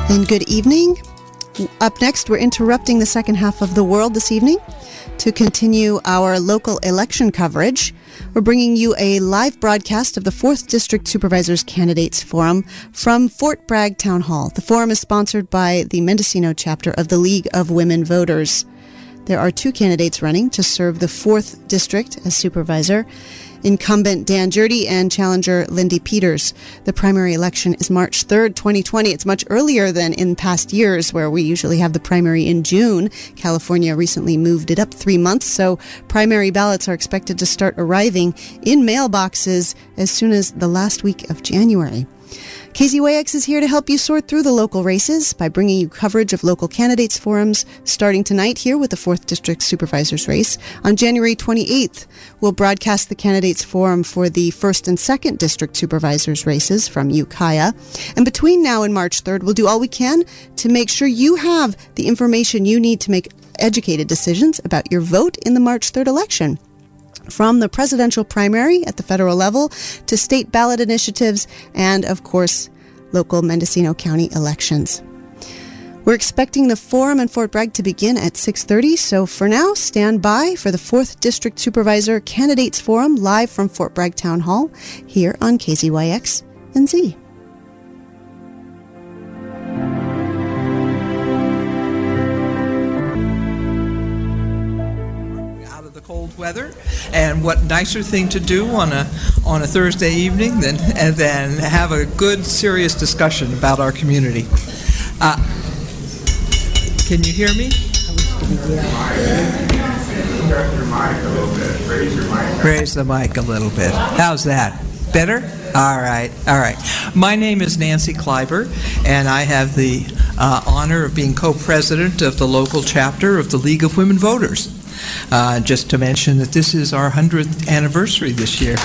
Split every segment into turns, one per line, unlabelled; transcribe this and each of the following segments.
And good evening. Up next, we're interrupting the second half of The World this evening to continue our local election coverage. We're bringing you a live broadcast of the 4th District Supervisors Candidates Forum from Fort Bragg Town Hall. The forum is sponsored by the Mendocino chapter of the League of Women Voters. There are 2 candidates running to serve the 4th District as supervisor, incumbent Dan Jurdy and challenger Lindy Peters. The primary election is March 3rd, 2020. It's much earlier than in past years where we usually have the primary in June. California recently moved it up 3 months, so primary ballots are expected to start arriving in mailboxes as soon as the last week of January. KZYX is here to help you sort through the local races by bringing you coverage of local candidates forums starting tonight here with the 4th District Supervisors race. On January 28th, we'll broadcast the candidates forum for the 1st and 2nd District Supervisors races from Ukiah. And between now and March 3rd, we'll do all we can to make sure you have the information you need to make educated decisions about your vote in the March 3rd election. From the presidential primary at the federal level to state ballot initiatives and, of course, local Mendocino County elections. We're expecting the forum in Fort Bragg to begin at 6:30, so for now, stand by for the 4th District Supervisor Candidates Forum live from Fort Bragg Town Hall here on KZYX and Z.
Cold weather, and what nicer thing to do on a Thursday evening than have a good, serious discussion about our community. Can you hear me? Raise the mic a little bit. How's that? Better? All right. My name is Nancy Kleiber, and I have the honor of being co-president of the local chapter of the League of Women Voters. Just to mention that this is our 100th anniversary this year.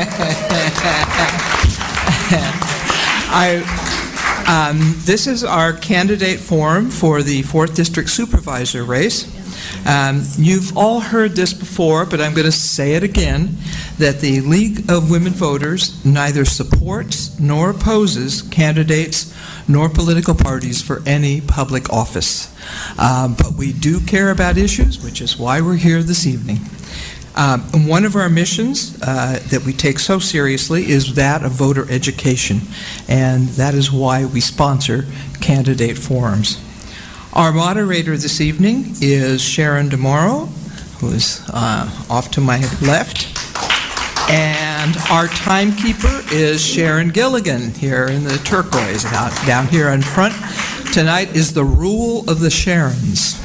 This is our candidate forum for the 4th District Supervisor race. You've all heard this before, but I'm going to say it again, that the League of Women Voters neither supports nor opposes candidates nor political parties for any public office. But we do care about issues, which is why we're here this evening. One of our missions that we take so seriously is that of voter education, and that is why we sponsor candidate forums. Our moderator this evening is Sharon DeMauro, who is off to my left. And our timekeeper is Sharon Gilligan here in the turquoise down here in front. Tonight is the rule of the Sharons.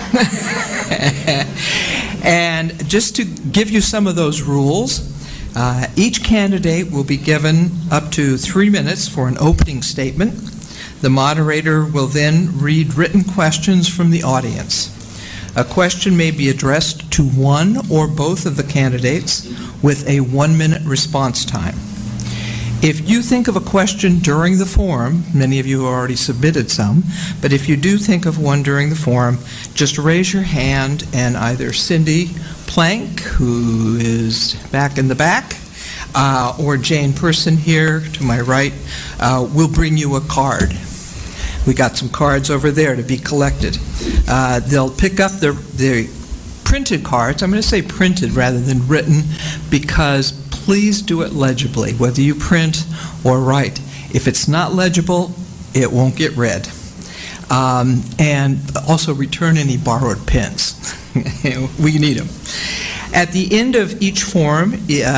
And just to give you some of those rules, each candidate will be given up to 3 minutes for an opening statement. The moderator will then read written questions from the audience. A question may be addressed to one or both of the candidates with a 1-minute response time. If you think of a question during the forum, many of you already submitted some, but if you do think of one during the forum, just raise your hand and either Cindy Plank, who is back in the back, or Jane Person here to my right, will bring you a card. We got some cards over there to be collected. They'll pick up the printed cards. I'm going to say printed rather than written, because please do it legibly, whether you print or write. If it's not legible, it won't get read. And also return any borrowed pens. We need them. At the end of each forum,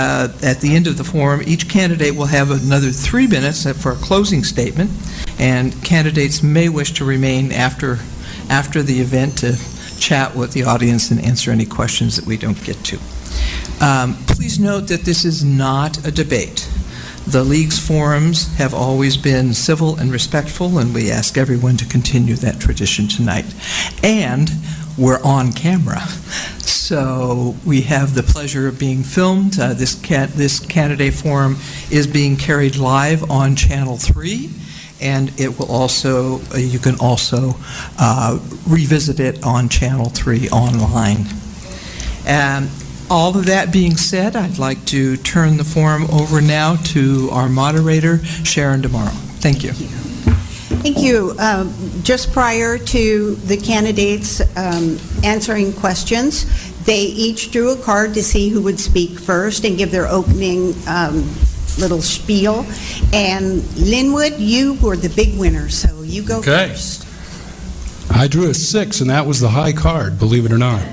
each candidate will have another 3 minutes for a closing statement, and candidates may wish to remain after the event to chat with the audience and answer any questions that we don't get to. Please note that this is not a debate. The League's forums have always been civil and respectful, and we ask everyone to continue that tradition tonight. And we're on camera, so we have the pleasure of being filmed. This candidate forum is being carried live on Channel 3, and it will also you can also revisit it on Channel 3 online. All of that being said, I'd like to turn the forum over now to our moderator, Sharon DeMauro. Thank you.
Thank you. Just prior to the candidates answering questions, they each drew a card to see who would speak first and give their opening little spiel. And Linwood, you were the big winner, so you go first.
I drew a 6, and that was the high card, believe it or not.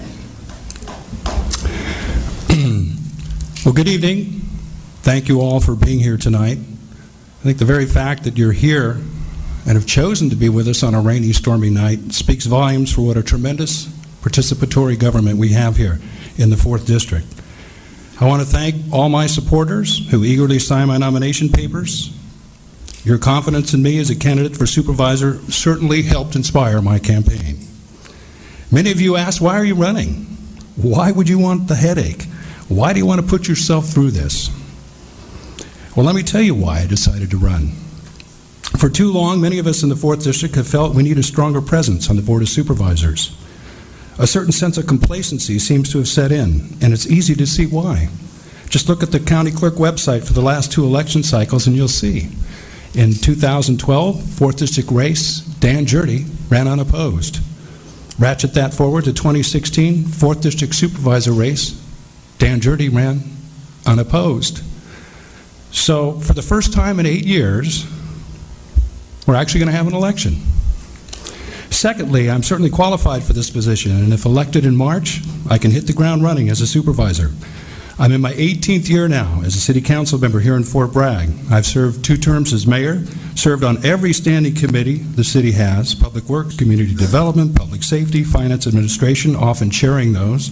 Well, good evening. Thank you all for being here tonight. I think the very fact that you're here and have chosen to be with us on a rainy, stormy night speaks volumes for what a tremendous participatory government we have here in the 4th District. I want to thank all my supporters who eagerly signed my nomination papers. Your confidence in me as a candidate for supervisor certainly helped inspire my campaign. Many of you asked, why are you running? Why would you want the headache? Why do you want to put yourself through this? Well, let me tell you why I decided to run. For too long, many of us in the 4th District have felt we need a stronger presence on the Board of Supervisors. A certain sense of complacency seems to have set in, and it's easy to see why. Just look at the county clerk website for the last 2 election cycles and you'll see. In 2012, 4th District race, Dan Jurdy ran unopposed. Ratchet that forward to 2016, 4th District supervisor race, Dan Jurdy ran unopposed. So for the first time in 8 years, we're actually going to have an election. Secondly, I'm certainly qualified for this position, and if elected in March, I can hit the ground running as a supervisor. I'm in my 18th year now as a city council member here in Fort Bragg. I've served 2 terms as mayor, served on every standing committee the city has, public works, community development, public safety, finance administration, often chairing those.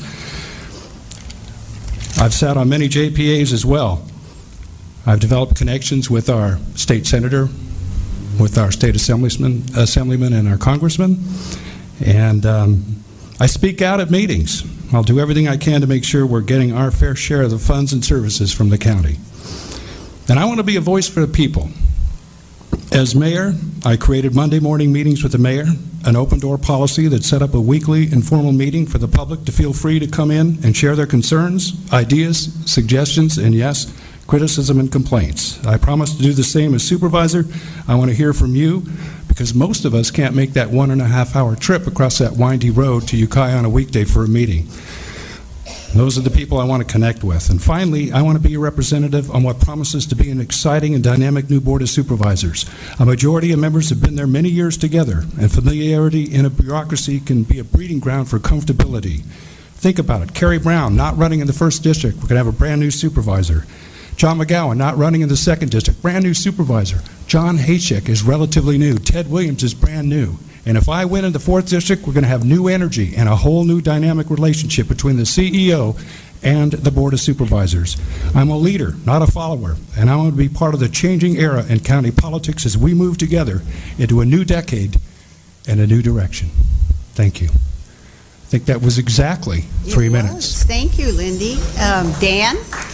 I've sat on many JPAs as well. I've developed connections with our state senator, with our state assemblyman and our congressman, and I speak out at meetings. I'll do everything I can to make sure we're getting our fair share of the funds and services from the county. And I want to be a voice for the people. As mayor, I created Monday morning meetings with the mayor, an open door policy that set up a weekly informal meeting for the public to feel free to come in and share their concerns, ideas, suggestions, and yes, criticism and complaints. I promise to do the same as supervisor. I want to hear from you because most of us can't make that 1.5-hour trip across that windy road to Ukiah on a weekday for a meeting. Those are the people I want to connect with. And finally, I want to be a representative on what promises to be an exciting and dynamic new Board of Supervisors. A majority of members have been there many years together, and familiarity in a bureaucracy can be a breeding ground for comfortability. Think about it. Kerry Brown, not running in the 1st District. We're going to have a brand new supervisor. John McGowan, not running in the 2nd District, brand new supervisor. John Haychick is relatively new. Ted Williams is brand new. And if I win in the 4th District, we're going to have new energy and a whole new dynamic relationship between the CEO and the Board of Supervisors. I'm a leader, not a follower, and I want to be part of the changing era in county politics as we move together into a new decade and a new direction. Thank you. I think that was exactly 3 minutes.
Thank you, Lindy. Dan?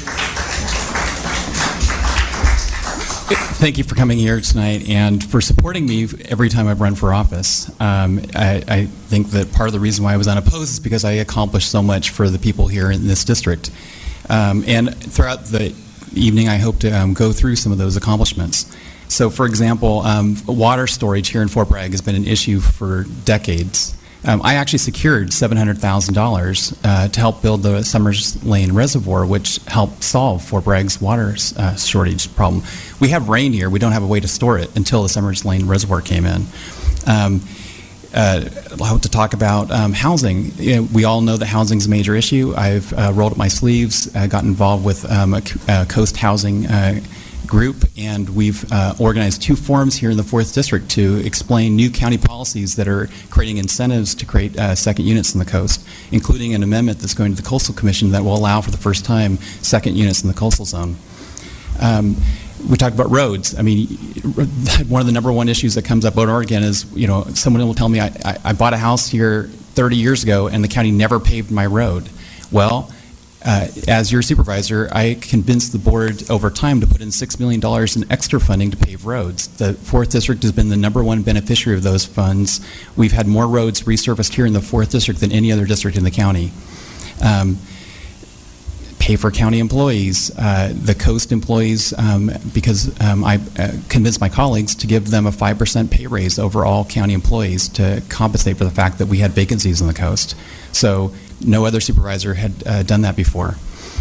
Thank you for coming here tonight and for supporting me every time I've run for office. I think that part of the reason why I was unopposed is because I accomplished so much for the people here in this district. And throughout the evening, I hope to go through some of those accomplishments. So, for example, water storage here in Fort Bragg has been an issue for decades. I actually secured $700,000 to help build the Summers Lane Reservoir, which helped solve Fort Bragg's water shortage problem. We have rain here. We don't have a way to store it until the Summers Lane Reservoir came in. I hope to talk about housing. We all know that housing is a major issue. I've rolled up my sleeves, got involved with a coast housing group, and we've organized 2 forums here in the 4th District to explain new county policies that are creating incentives to create second units in the coast, including an amendment that's going to the Coastal Commission that will allow for the first time second units in the coastal zone. We talked about roads. I mean, one of the #1 issues that comes up in Oregon is, you know, someone will tell me, I bought a house here 30 years ago and the county never paved my road. Well, as your supervisor, I convinced the board over time to put in $6 million in extra funding to pave roads. The 4th District has been the #1 beneficiary of those funds. We've had more roads resurfaced here in the 4th District than any other district in the county. pay for county employees, the coast employees, because I convinced my colleagues to give them a 5% pay raise over all county employees to compensate for the fact that we had vacancies on the coast. So no other supervisor had done that before.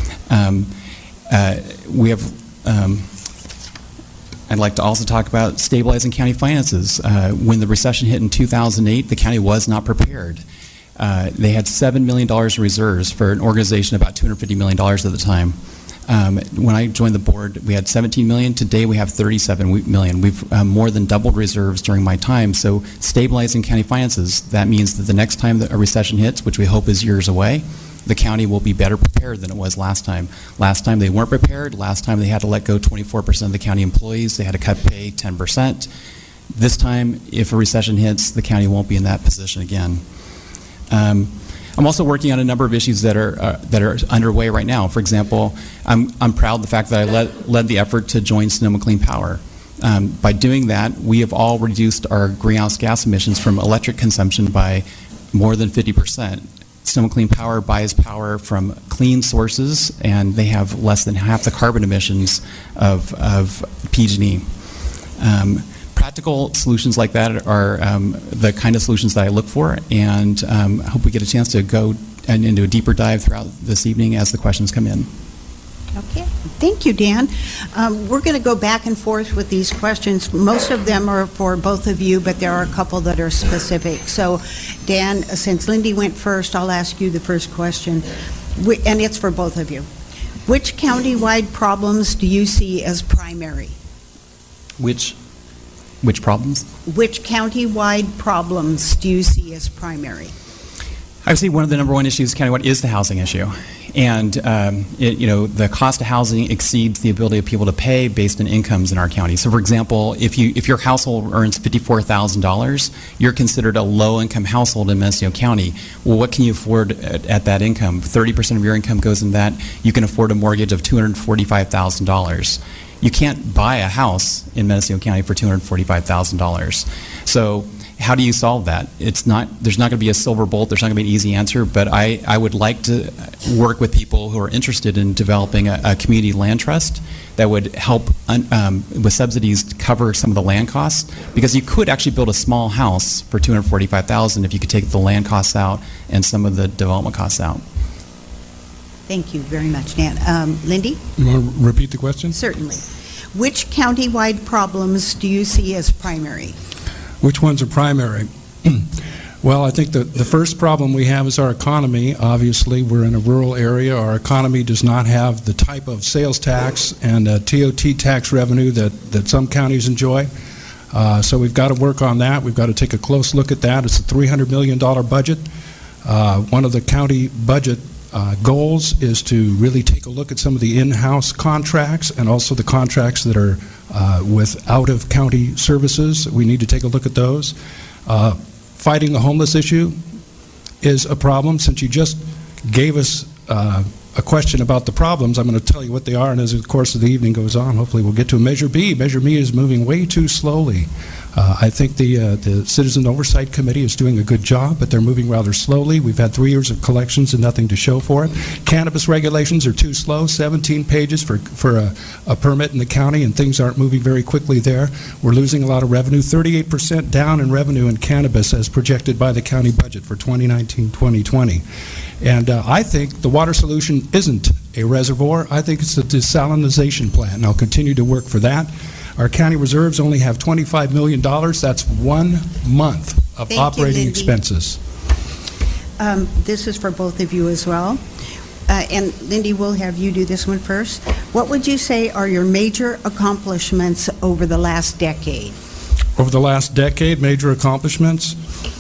We have. I'd like to also talk about stabilizing county finances. When the recession hit in 2008, the county was not prepared. They had $7 million in reserves for an organization about $250 million at the time. When I joined the board, we had $17 million. Today, we have $37 million. We've more than doubled reserves during my time. So stabilizing county finances, that means that the next time that a recession hits, which we hope is years away, the county will be better prepared than it was last time. Last time they weren't prepared. Last time they had to let go 24% of the county employees. They had to cut pay 10%. This time, if a recession hits, the county won't be in that position again. I'm also working on a number of issues that are underway right now. For example, I'm proud of the fact that I led the effort to join Sonoma Clean Power. By doing that, we have all reduced our greenhouse gas emissions from electric consumption by more than 50%. Sonoma Clean Power buys power from clean sources, and they have less than half the carbon emissions of PG&E. Practical solutions like that are the kind of solutions that I look for, and I hope we get a chance to go into a deeper dive throughout this evening as the questions come in.
Okay, thank you, Dan. We're going to go back and forth with these questions. Most of them are for both of you, but there are a couple that are specific. So, Dan, since Lindy went first, I'll ask you the first question, and it's for both of you. Which county-wide problems do you see as primary?
Which problems?
Which county-wide problems do you see as primary?
I see one of the number one issues countywide is the housing issue. And the cost of housing exceeds the ability of people to pay based on incomes in our county. So, for example, if your household earns $54,000, you're considered a low-income household in Mendocino County. Well, what can you afford at that income? 30% of your income goes in that. You can afford a mortgage of $245,000. You can't buy a house in Mendocino County for $245,000. So, how do you solve that? There's not going to be a silver bullet. There's not going to be an easy answer, but I would like to work with people who are interested in developing a community land trust that would help with subsidies to cover some of the land costs, because you could actually build a small house for $245,000 if you could take the land costs out and some of the development costs out.
Thank you very much, Dan. Lindy?
You want to repeat the question?
Certainly. Which county-wide problems do you see as primary?
Which ones are primary? Well, I think the first problem we have is our economy. Obviously, we're in a rural area. Our economy does not have the type of sales tax and TOT tax revenue that some counties enjoy. So we've got to work on that. We've got to take a close look at that. It's a $300 million budget. One of the county budget goals is to really take a look at some of the in-house contracts and also the contracts that are with out-of-county services. We need to take a look at those. Fighting the homeless issue is a problem. Since you just gave us a question about the problems, I'm going to tell you what they are, and as the course of the evening goes on, hopefully we'll get to Measure B. Measure B is moving way too slowly. I think the Citizen Oversight Committee is doing a good job, but they're moving rather slowly. We've had 3 years of collections and nothing to show for it. Cannabis regulations are too slow, 17 pages for a permit in the county, and things aren't moving very quickly there. We're losing a lot of revenue, 38% down in revenue in cannabis as projected by the county budget for 2019-2020. And I think the water solution isn't a reservoir. I think it's a desalinization plant, and I'll continue to work for that. Our county reserves only have $25 million. That's 1 month of operating expenses.
This is for both of you as well. And Lindy, we'll have you do this one first. What would you say are your major accomplishments over the last decade?
Over the last decade, major accomplishments?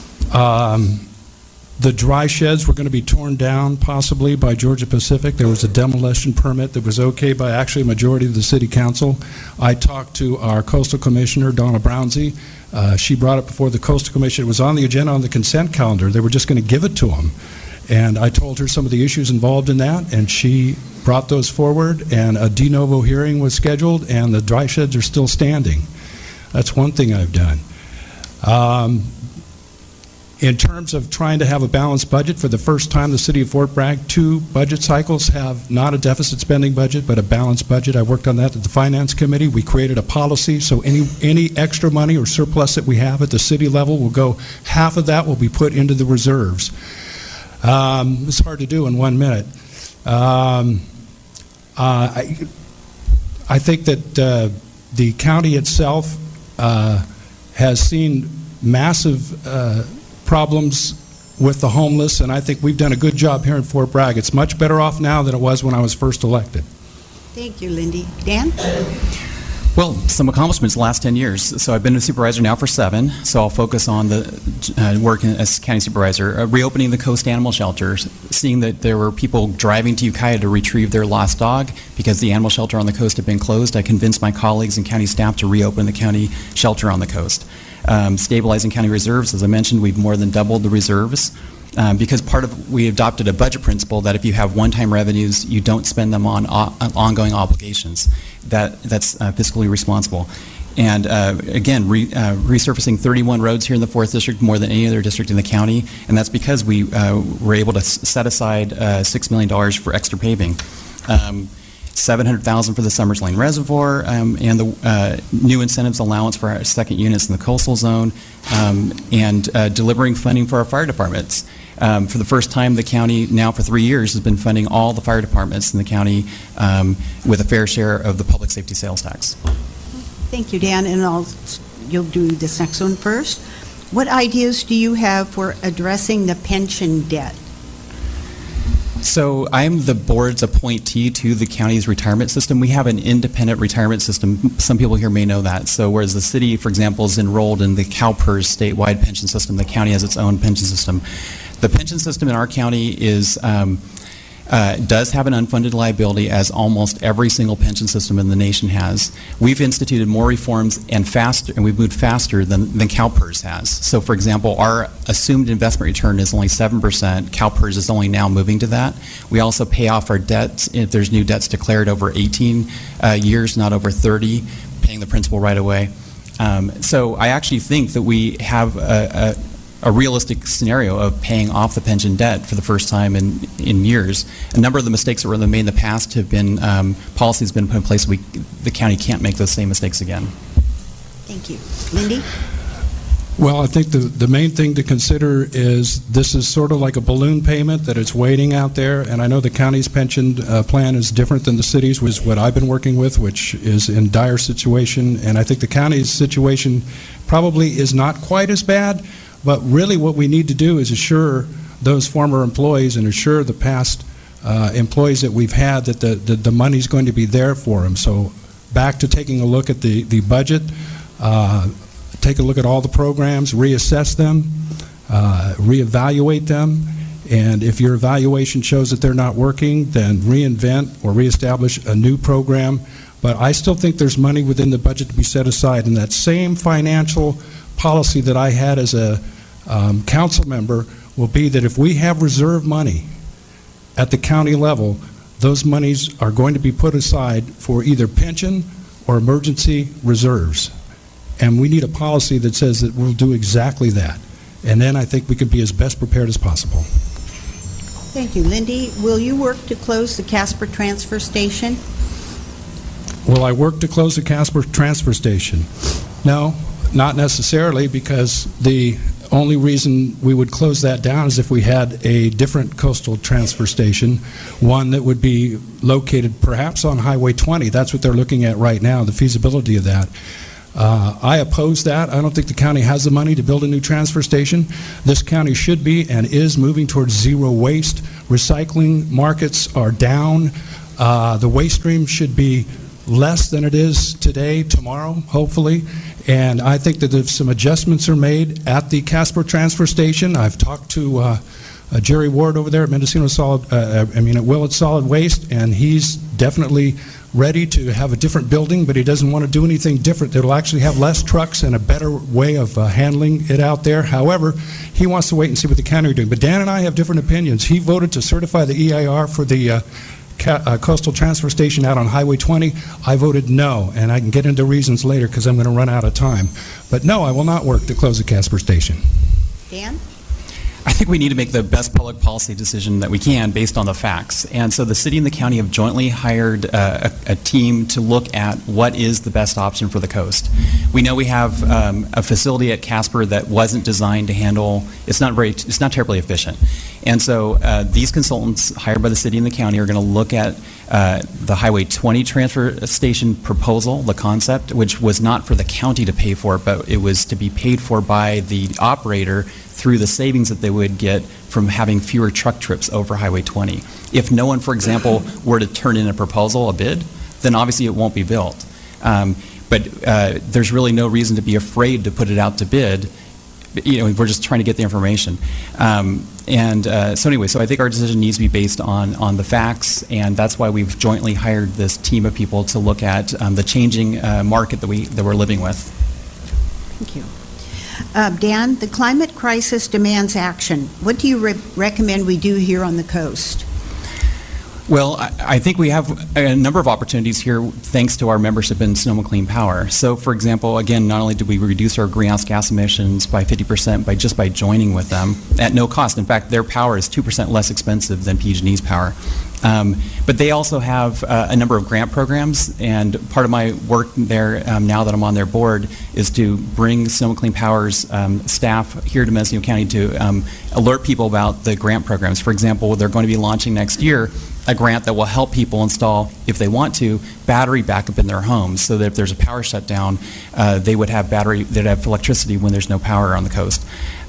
The dry sheds were going to be torn down possibly by Georgia Pacific. There was a demolition permit that was okay by actually a majority of the city council. I talked to our coastal commissioner, Donna Brownsey. She brought it before the coastal commission. It was on the agenda on the consent calendar. They were just going to give it to them. And I told her some of the issues involved in that, and she brought those forward, and a de novo hearing was scheduled, and the dry sheds are still standing. That's one thing I've done. In terms of trying to have a balanced budget, for the first time, the city of Fort Bragg, 2 budget cycles have not a deficit spending budget, but a balanced budget. I worked on that at the Finance Committee. We created a policy, so any extra money or surplus that we have at the city level will go, half of that will be put into the reserves. It's hard to do in 1 minute. I think that the county itself has seen massive problems with the homeless, and I think we've done a good job here in Fort Bragg. It's much better off now than it was when I was first elected.
Thank you, Lindy. Dan?
Well, some accomplishments the last 10 years. So I've been a supervisor now for 7, so I'll focus on the work as county supervisor. Reopening the Coast Animal Shelter, seeing that there were people driving to Ukiah to retrieve their lost dog because the animal shelter on the coast had been closed. I convinced my colleagues and county staff to reopen the county shelter on the coast. Stabilizing county reserves, as I mentioned, we've more than doubled the reserves. Because we adopted a budget principle that if you have one-time revenues, you don't spend them on ongoing obligations. That's fiscally responsible. And again, resurfacing 31 roads here in the 4th District, more than any other district in the county, and that's because we were able to set aside $6 million for extra paving. $700,000 for the Summers Lane Reservoir, and the new incentives allowance for our second units in the coastal zone, and delivering funding for our fire departments. For the first time, the county now for 3 years has been funding all the fire departments in the county with a fair share of the public safety sales tax.
Thank you, Dan, and you'll do this next one first. What ideas do you have for addressing the pension debt?
So I'm the board's appointee to the county's retirement system. We have an independent retirement system. Some people here may know that. So whereas the city, for example, is enrolled in the CalPERS statewide pension system, the county has its own pension system. The pension system in our county is does have an unfunded liability, as almost every single pension system in the nation has. We've instituted more reforms and we've moved faster than CalPERS has. So, for example, our assumed investment return is only 7%. CalPERS is only now moving to that. We also pay off our debts if there's new debts declared over 18 years, not over 30, paying the principal right away. So I actually think that we have a realistic scenario of paying off the pension debt for the first time in years. A number of the mistakes that were made in the past have been, policies have been put in place. The county can't make those same mistakes again.
Thank you. Lindy?
Well, I think the main thing to consider is this is sort of like a balloon payment, that it's waiting out there, and I know the county's pension plan is different than the city's, which is what I've been working with, which is in dire situation, and I think the county's situation probably is not quite as bad. But really what we need to do is assure those former employees and assure the past employees that we've had that the money's going to be there for them. So back to taking a look at the budget, take a look at all the programs, reassess them, reevaluate them, and if your evaluation shows that they're not working, then reinvent or reestablish a new program. But I still think there's money within the budget to be set aside, and that same financial policy that I had as a council member will be that if we have reserve money at the county level, those monies are going to be put aside for either pension or emergency reserves. And we need a policy that says that we'll do exactly that. And then I think we could be as best prepared as possible.
Thank you. Lindy, will you work to close the Casper transfer station?
Will I work to close the Casper transfer station? No, not necessarily, because the only reason we would close that down is if we had a different coastal transfer station, one that would be located perhaps on Highway 20. That's what they're looking at right now, the feasibility of that. I oppose that. I don't think the county has the money to build a new transfer station. This county should be and is moving towards zero waste. Recycling markets are down. The waste stream should be less than it is today, tomorrow, hopefully. And I think that if some adjustments are made at the Casper transfer station, I've talked to Jerry Ward over there at Mendocino at Willits Solid Waste, and he's definitely ready to have a different building, but he doesn't want to do anything different that'll actually have less trucks and a better way of handling it out there. However, he wants to wait and see what the county are doing. But Dan and I have different opinions. He voted to certify the EIR for the coastal transfer station out on Highway 20. I voted no, and I can get into reasons later because I'm going to run out of time. But no, I will not work to close the Casper station.
Dan?
I think we need to make the best public policy decision that we can based on the facts. And so the city and the county have jointly hired a team to look at what is the best option for the coast. We know we have a facility at Casper that wasn't designed to handle, it's not terribly efficient. And so these consultants hired by the city and the county are going to look at the Highway 20 transfer station proposal, the concept, which was not for the county to pay for, but it was to be paid for by the operator through the savings that they would get from having fewer truck trips over Highway 20. If no one, for example, were to turn in a proposal, a bid, then obviously it won't be built. But there's really no reason to be afraid to put it out to bid. We're just trying to get the information. So anyway, so I think our decision needs to be based on the facts, and that's why we've jointly hired this team of people to look at the changing market that we're living with.
Thank you. Dan, the climate crisis demands action. What do you recommend we do here on the coast?
Well, I think we have a number of opportunities here thanks to our membership in Sonoma Clean Power. So, for example, again, not only did we reduce our greenhouse gas emissions by 50% by joining with them at no cost. In fact, their power is 2% less expensive than PG&E's power. But they also have a number of grant programs, and part of my work there now that I'm on their board is to bring Sonoma Clean Power's staff here to Mendocino County to alert people about the grant programs. For example, they're going to be launching next year a grant that will help people install, if they want to, battery backup in their homes, so that if there's a power shutdown, they'd have electricity when there's no power on the coast.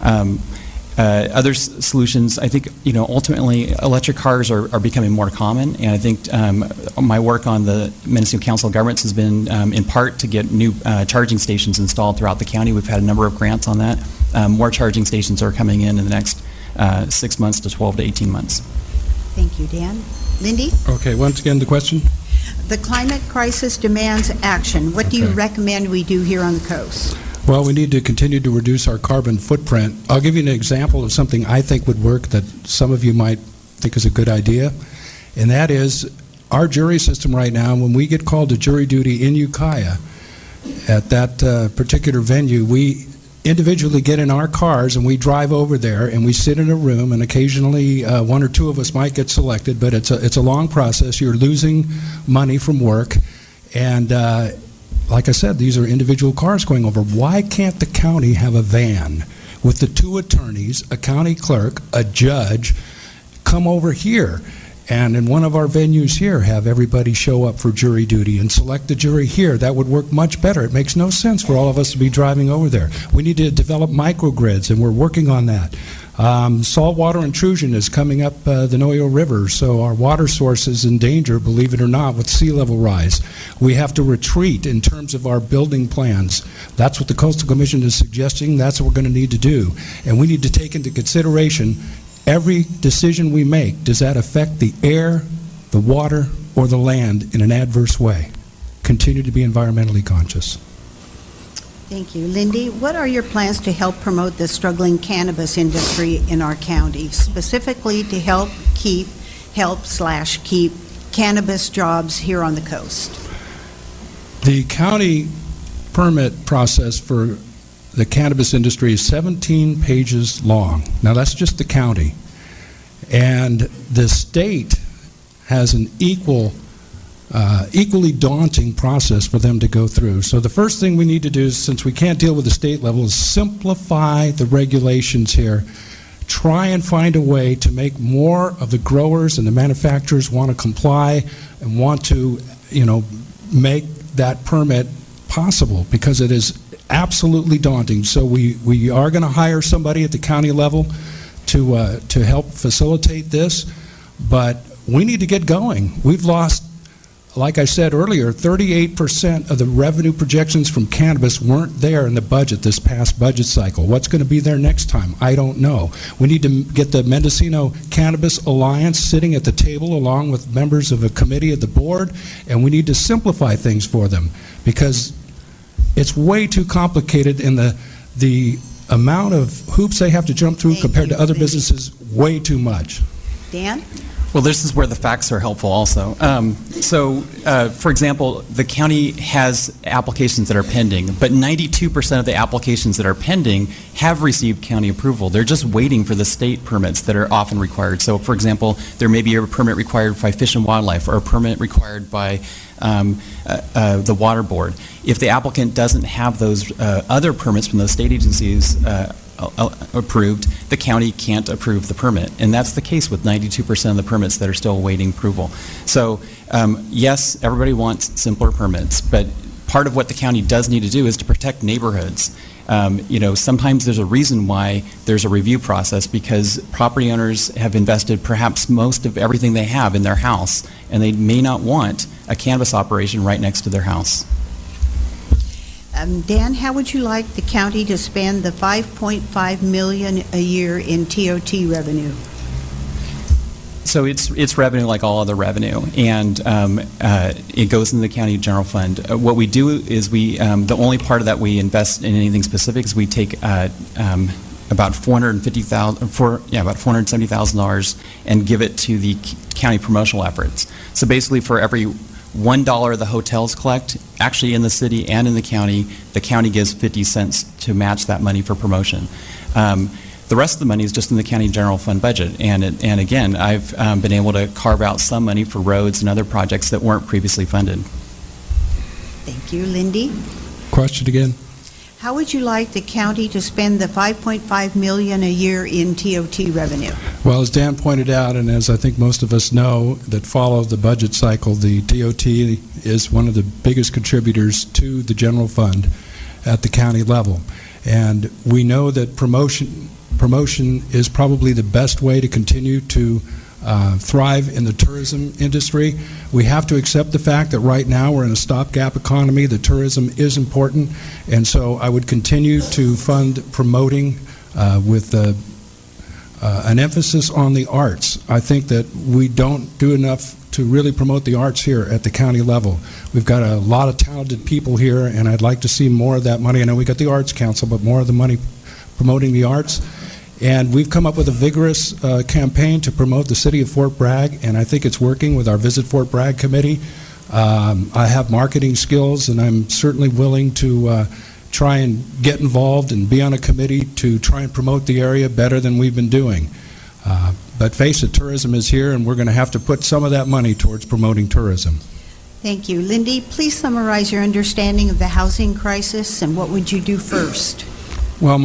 Other solutions, I think, ultimately electric cars are becoming more common, and I think my work on the Mendocino Council of Governments has been in part to get new charging stations installed throughout the county. We've had a number of grants on that. More charging stations are coming in the next 6 months to 12 to 18 months.
Thank you, Dan. Lindy?
Okay, once again, the question?
The climate crisis demands action. What do you recommend we do here on the coast?
Well, we need to continue to reduce our carbon footprint. I'll give you an example of something I think would work that some of you might think is a good idea, and that is our jury system right now. When we get called to jury duty in Ukiah at that particular venue, we individually get in our cars and we drive over there and we sit in a room, and occasionally one or two of us might get selected, but it's a long process. You're losing money from work, and like I said, these are individual cars going over. Why can't the county have a van with the two attorneys, a county clerk, a judge, come over here and in one of our venues here have everybody show up for jury duty and select the jury here? That would work much better. It makes no sense for all of us to be driving over there. We need to develop microgrids, and we're working on that. Saltwater intrusion is coming up the Noyo River, so our water source is in danger, believe it or not, with sea level rise. We have to retreat in terms of our building plans. That's what the Coastal Commission is suggesting. That's what we're going to need to do. And we need to take into consideration every decision we make. Does that affect the air, the water, or the land in an adverse way? Continue to be environmentally conscious.
Thank you. Lindy, what are your plans to help promote the struggling cannabis industry in our county, specifically to help keep cannabis jobs here on the coast?
The county permit process for the cannabis industry is 17 pages long. Now, that's just the county. And the state has an equally daunting process for them to go through. So the first thing we need to do, since we can't deal with the state level, is simplify the regulations here. Try and find a way to make more of the growers and the manufacturers want to comply and want to, make that permit possible, because it is absolutely daunting. So we are going to hire somebody at the county level to help facilitate this, but we need to get going. We've lost, like I said earlier, 38% of the revenue projections from cannabis weren't there in the budget this past budget cycle. What's going to be there next time? I don't know. We need to get the Mendocino Cannabis Alliance sitting at the table along with members of a committee at the board, and we need to simplify things for them, because it's way too complicated, and the amount of hoops they have to jump through compared to other businesses, way too much.
Dan?
Well, this is where the facts are helpful also. For example, the county has applications that are pending, but 92% of the applications that are pending have received county approval. They're just waiting for the state permits that are often required. So, for example, there may be a permit required by Fish and Wildlife or a permit required by the Water Board. If the applicant doesn't have those other permits from those state agencies approved, the county can't approve the permit. And that's the case with 92% of the permits that are still awaiting approval. So, yes, everybody wants simpler permits, but part of what the county does need to do is to protect neighborhoods. Sometimes there's a reason why there's a review process, because property owners have invested perhaps most of everything they have in their house, and they may not want a cannabis operation right next to their house.
Dan, how would you like the county to spend the $5.5 million a year in TOT revenue?
So it's revenue like all other revenue, and it goes into the county general fund. What we do is the only part of that we invest in anything specific is we take about $470,000 and give it to the county promotional efforts. So basically, for every $1 the hotels collect, actually in the city and in the county gives 50 cents to match that money for promotion. The rest of the money is just in the county general fund budget. And again, I've been able to carve out some money for roads and other projects that weren't previously funded.
Thank you. Lindy?
Question again?
How would you like the county to spend the $5.5 million a year in TOT revenue?
Well, as Dan pointed out, and as I think most of us know that follow the budget cycle, the TOT is one of the biggest contributors to the general fund at the county level. And we know that promotion is probably the best way to continue to thrive in the tourism industry. We have to accept the fact that right now we're in a stopgap economy. The tourism is important, and so I would continue to fund promoting with an emphasis on the arts. I think that we don't do enough to really promote the arts here at the county level. We've got a lot of talented people here, and I'd like to see more of that money. I know we got the Arts Council, but more of the money promoting the arts. And we've come up with a vigorous campaign to promote the city of Fort Bragg, and I think it's working with our Visit Fort Bragg committee. I have marketing skills, and I'm certainly willing to try and get involved and be on a committee to try and promote the area better than we've been doing. But face it, tourism is here, and we're going to have to put some of that money towards promoting tourism.
Thank you. Lindy, please summarize your understanding of the housing crisis, and what would you do first?
Well,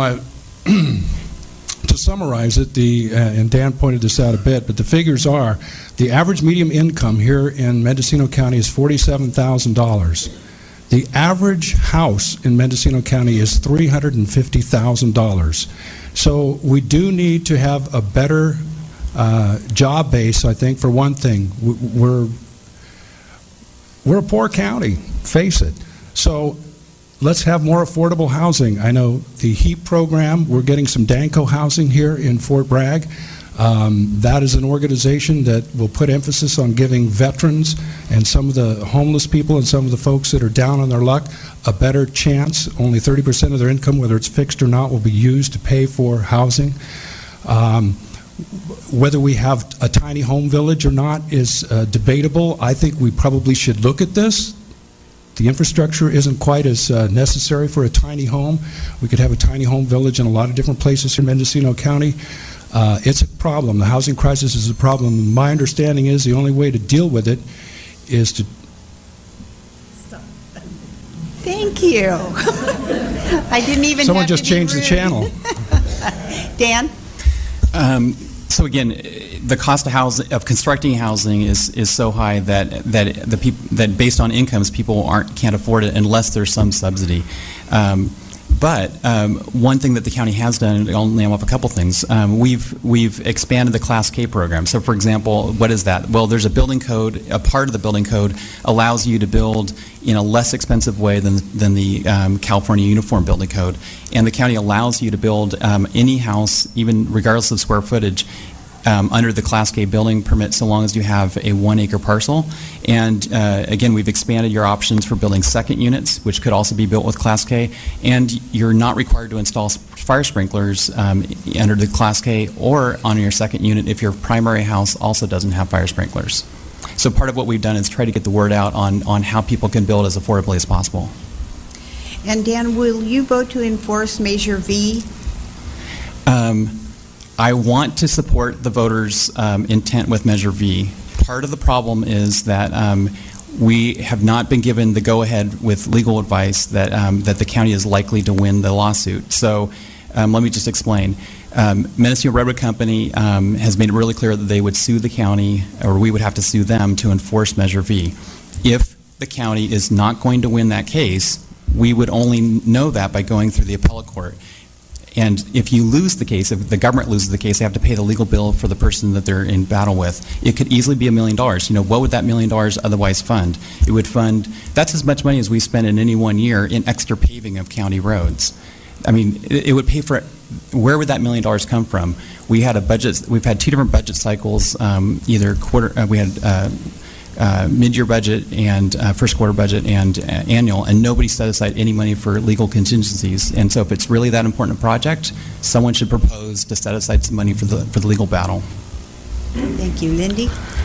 to summarize it, and Dan pointed this out a bit, but the figures are the average median income here in Mendocino County is $47,000. The average house in Mendocino County is $350,000. So we do need to have a better job base, I think, for one thing. We're a poor county, face it. So let's have more affordable housing. I know the HEAP program, we're getting some Danco housing here in Fort Bragg. That is an organization that will put emphasis on giving veterans and some of the homeless people and some of the folks that are down on their luck a better chance. Only 30% of their income, whether it's fixed or not, will be used to pay for housing. Whether we have a tiny home village or not is debatable. I think we probably should look at this. The infrastructure isn't quite as necessary for a tiny home. We could have a tiny home village in a lot of different places in Mendocino County. It's a problem. The housing crisis is a problem. My understanding is the only way to deal with it is to...
Stop. Thank you. I didn't even
Someone
have
just
to
changed the channel.
Dan?
So again, the cost of constructing housing is so high that based on incomes, people can't afford it unless there's some subsidy. But one thing that the county has done, and I'll name off a couple things, we've expanded the Class K program. So for example, what is that? Well, there's a building code. A part of the building code allows you to build in a less expensive way than the California Uniform Building Code. And the county allows you to build any house, even regardless of square footage, under the Class K building permit so long as you have a 1-acre parcel. And again, we've expanded your options for building second units, which could also be built with Class K. And you're not required to install fire sprinklers under the Class K or on your second unit if your primary house also doesn't have fire sprinklers. So part of what we've done is try to get the word out on how people can build as affordably as possible.
And Dan, will you vote to enforce Measure V?
I want to support the voters' intent with Measure V. Part of the problem is that we have not been given the go-ahead with legal advice that that the county is likely to win the lawsuit. So let me just explain. Mendocino Redwood Company has made it really clear that they would sue the county, or we would have to sue them to enforce Measure V. If the county is not going to win that case, we would only know that by going through the appellate court. And if you lose the case, if the government loses the case, they have to pay the legal bill for the person that they're in battle with. It could easily be $1 million. You know, what would that $1 million otherwise fund? It would fund, that's as much money as we spend in any one year in extra paving of county roads. I mean, it would pay for it. Where would that $1 million come from? We had a budget, we've had 2 different budget cycles, either quarter, we had mid-year budget and first quarter budget and annual, and nobody set aside any money for legal contingencies. And so if it's really that important a project, someone should propose to set aside some money for the legal battle.
Thank you. Lindy?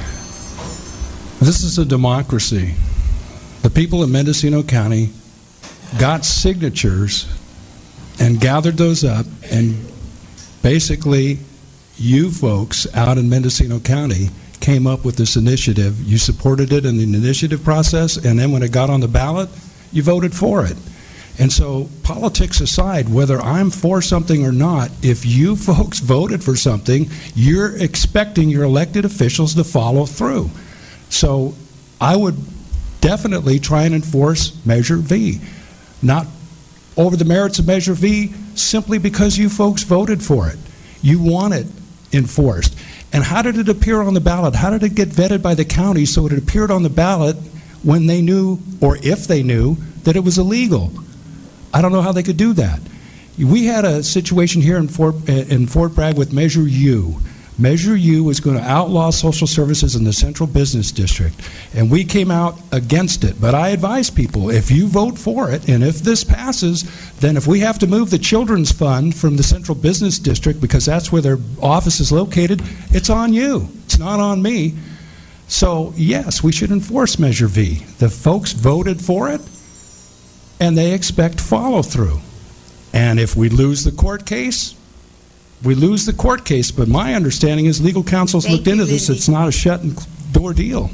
This is a democracy. The people of Mendocino County got signatures and gathered those up, and basically you folks out in Mendocino County came up with this initiative. You supported it in the initiative process, and then when it got on the ballot, you voted for it. And so, politics aside, whether I'm for something or not, if you folks voted for something, you're expecting your elected officials to follow through. So I would definitely try and enforce Measure V. Not over the merits of Measure V, simply because you folks voted for it. You want it enforced. And how did it appear on the ballot? How did it get vetted by the county so it appeared on the ballot when they knew, or if they knew, that it was illegal? I don't know how they could do that. We had a situation here in Fort Bragg with Measure U. Measure U was going to outlaw social services in the Central Business District, and we came out against it. But I advise people, if you vote for it, and if this passes, then if we have to move the Children's Fund from the Central Business District, because that's where their office is located, it's on you. It's not on me. So, yes, we should enforce Measure V. The folks voted for it, and they expect follow-through. And if we lose the court case, we lose the court case, but my understanding is legal counsel's looked into this. It's not a shut-door deal.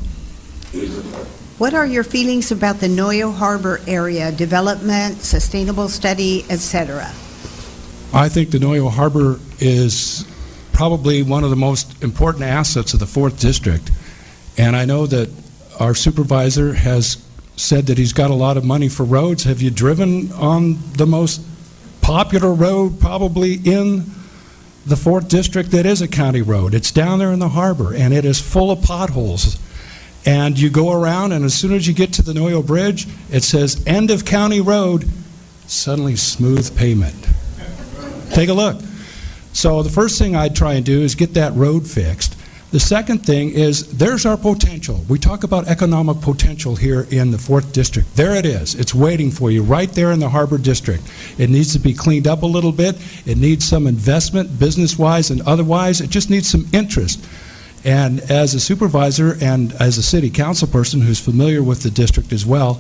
What are your feelings about the Noyo Harbor area development, sustainable study, etc.?
I think the Noyo Harbor is probably one of the most important assets of the 4th District. And I know that our supervisor has said that he's got a lot of money for roads. Have you driven on the most popular road probably in the 4th District that is a county road? It's down there in the harbor, and it is full of potholes. And you go around, and as soon as you get to the Noyo Bridge, it says, end of county road, suddenly smooth pavement. Take a look. So the first thing I'd try and do is get that road fixed. The second thing is, there's our potential. We talk about economic potential here in the 4th District. There it is. It's waiting for you right there in the Harbor District. It needs to be cleaned up a little bit. It needs some investment, business-wise and otherwise. It just needs some interest. And as a supervisor and as a city council person who's familiar with the district as well,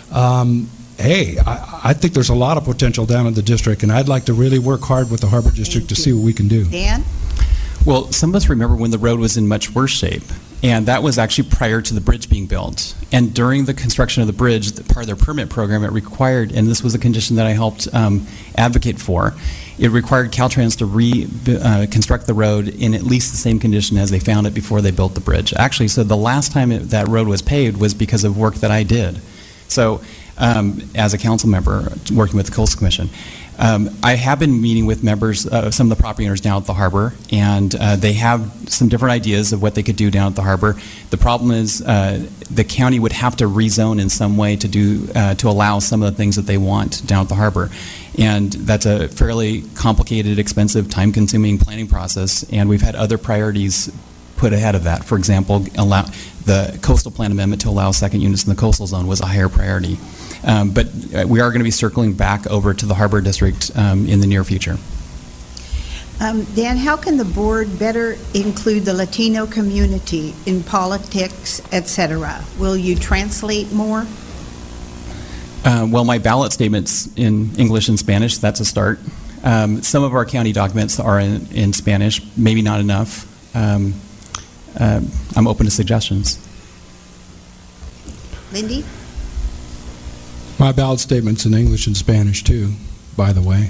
hey, I think there's a lot of potential down in the district, and I'd like to really work hard with the Harbor District to see what we can do.
Dan?
Well, some of us remember when the road was in much worse shape, and that was actually prior to the bridge being built. And during the construction of the bridge, part of their permit program, it required, and this was a condition that I helped advocate for, it required Caltrans to reconstruct the road in at least the same condition as they found it before they built the bridge. Actually, so the last time that road was paved was because of work that I did. So, as a council member working with the Coastal Commission. I have been meeting with members of some of the property owners down at the harbor, and they have some different ideas of what they could do down at the harbor. The problem is the county would have to rezone in some way to allow some of the things that they want down at the harbor. And that's a fairly complicated, expensive, time-consuming planning process, and we've had other priorities put ahead of that. For example, allow the coastal plan amendment to allow second units in the coastal zone was a higher priority. But we are going to be circling back over to the Harbor District in the near future.
Dan, how can the board better include the Latino community in politics, etc.? Will you translate more?
Well, my ballot statement's in English and Spanish. That's a start. Some of our county documents are in Spanish, maybe not enough. I'm open to suggestions.
Lindy?
My ballot statement's in English and Spanish too, by the way.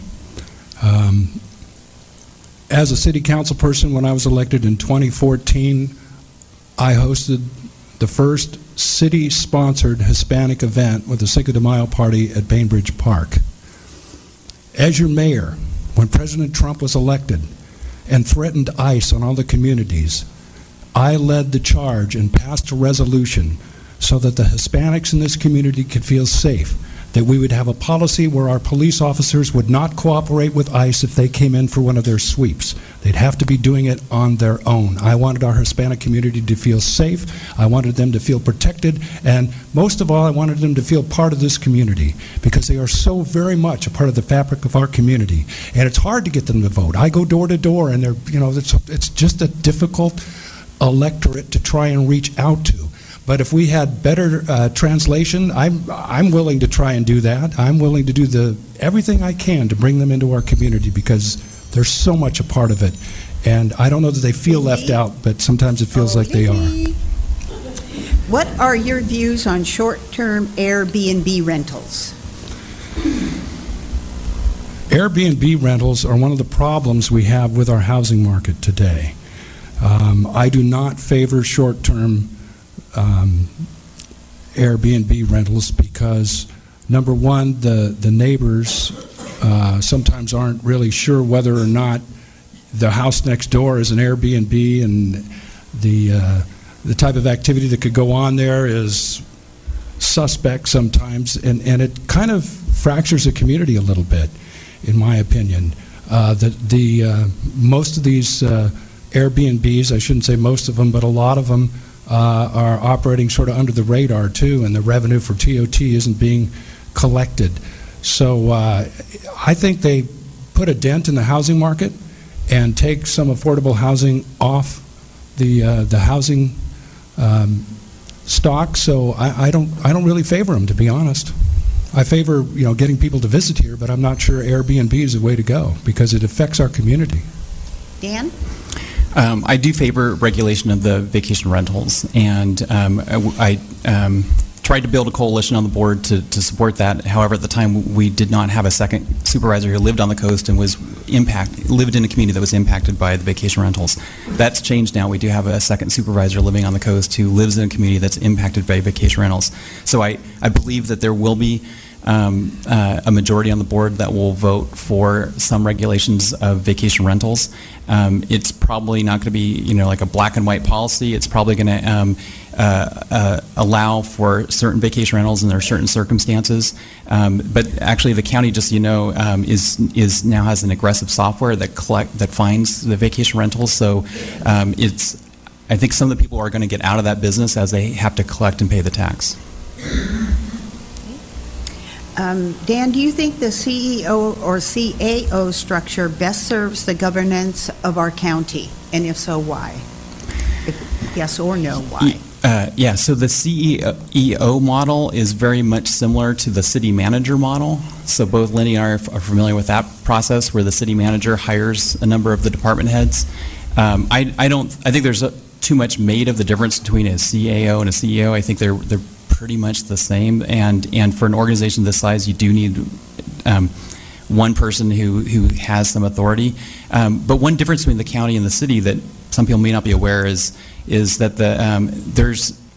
As a city council person, when I was elected in 2014, I hosted the first city-sponsored Hispanic event with the Cinco de Mayo party at Bainbridge Park. As your mayor, when President Trump was elected and threatened ICE on all the communities, I led the charge and passed a resolution so that the Hispanics in this community could feel safe, that we would have a policy where our police officers would not cooperate with ICE if they came in for one of their sweeps. They'd have to be doing it on their own. I wanted our Hispanic community to feel safe. I wanted them to feel protected. And most of all, I wanted them to feel part of this community because they are so very much a part of the fabric of our community. And it's hard to get them to vote. I go door to door, and it's just a difficult electorate to try and reach out to. But if we had better translation, I'm willing to try and do that. I'm willing to do everything I can to bring them into our community because they're so much a part of it. And I don't know that they feel left out, but sometimes it feels like they are.
What are your views on short-term Airbnb rentals?
Airbnb rentals are one of the problems we have with our housing market today. I do not favor short-term Airbnb rentals because, number one, the neighbors sometimes aren't really sure whether or not the house next door is an Airbnb, and the type of activity that could go on there is suspect sometimes, and it kind of fractures the community a little bit, in my opinion. Most of these Airbnbs, I shouldn't say most of them, but a lot of them are operating sort of under the radar too, and the revenue for TOT isn't being collected. So I think they put a dent in the housing market and take some affordable housing off the housing stock. So I don't really favor them, to be honest. I favor getting people to visit here, but I'm not sure Airbnb is the way to go because it affects our community.
Dan?
I do favor regulation of the vacation rentals, and I tried to build a coalition on the board to support that. However, at the time, we did not have a second supervisor who lived on the coast and lived in a community that was impacted by the vacation rentals. That's changed now. We do have a second supervisor living on the coast who lives in a community that's impacted by vacation rentals. So I believe that there will be a majority on the board that will vote for some regulations of vacation rentals. It's probably not going to be, like a black and white policy. It's probably going to allow for certain vacation rentals in their certain circumstances. But actually, the county, just is now has an aggressive software that finds the vacation rentals. So I think some of the people are going to get out of that business as they have to collect and pay the tax.
Dan, do you think the CEO or CAO structure best serves the governance of our county? And if so, why? Yes or no, why?
So the CEO model is very much similar to the city manager model. So both Lindy and I are familiar with that process where the city manager hires a number of the department heads. I think there's too much made of the difference between a CAO and a CEO. I think they're pretty much the same, and for an organization this size, you do need one person who has some authority. But one difference between the county and the city that some people may not be aware is that there's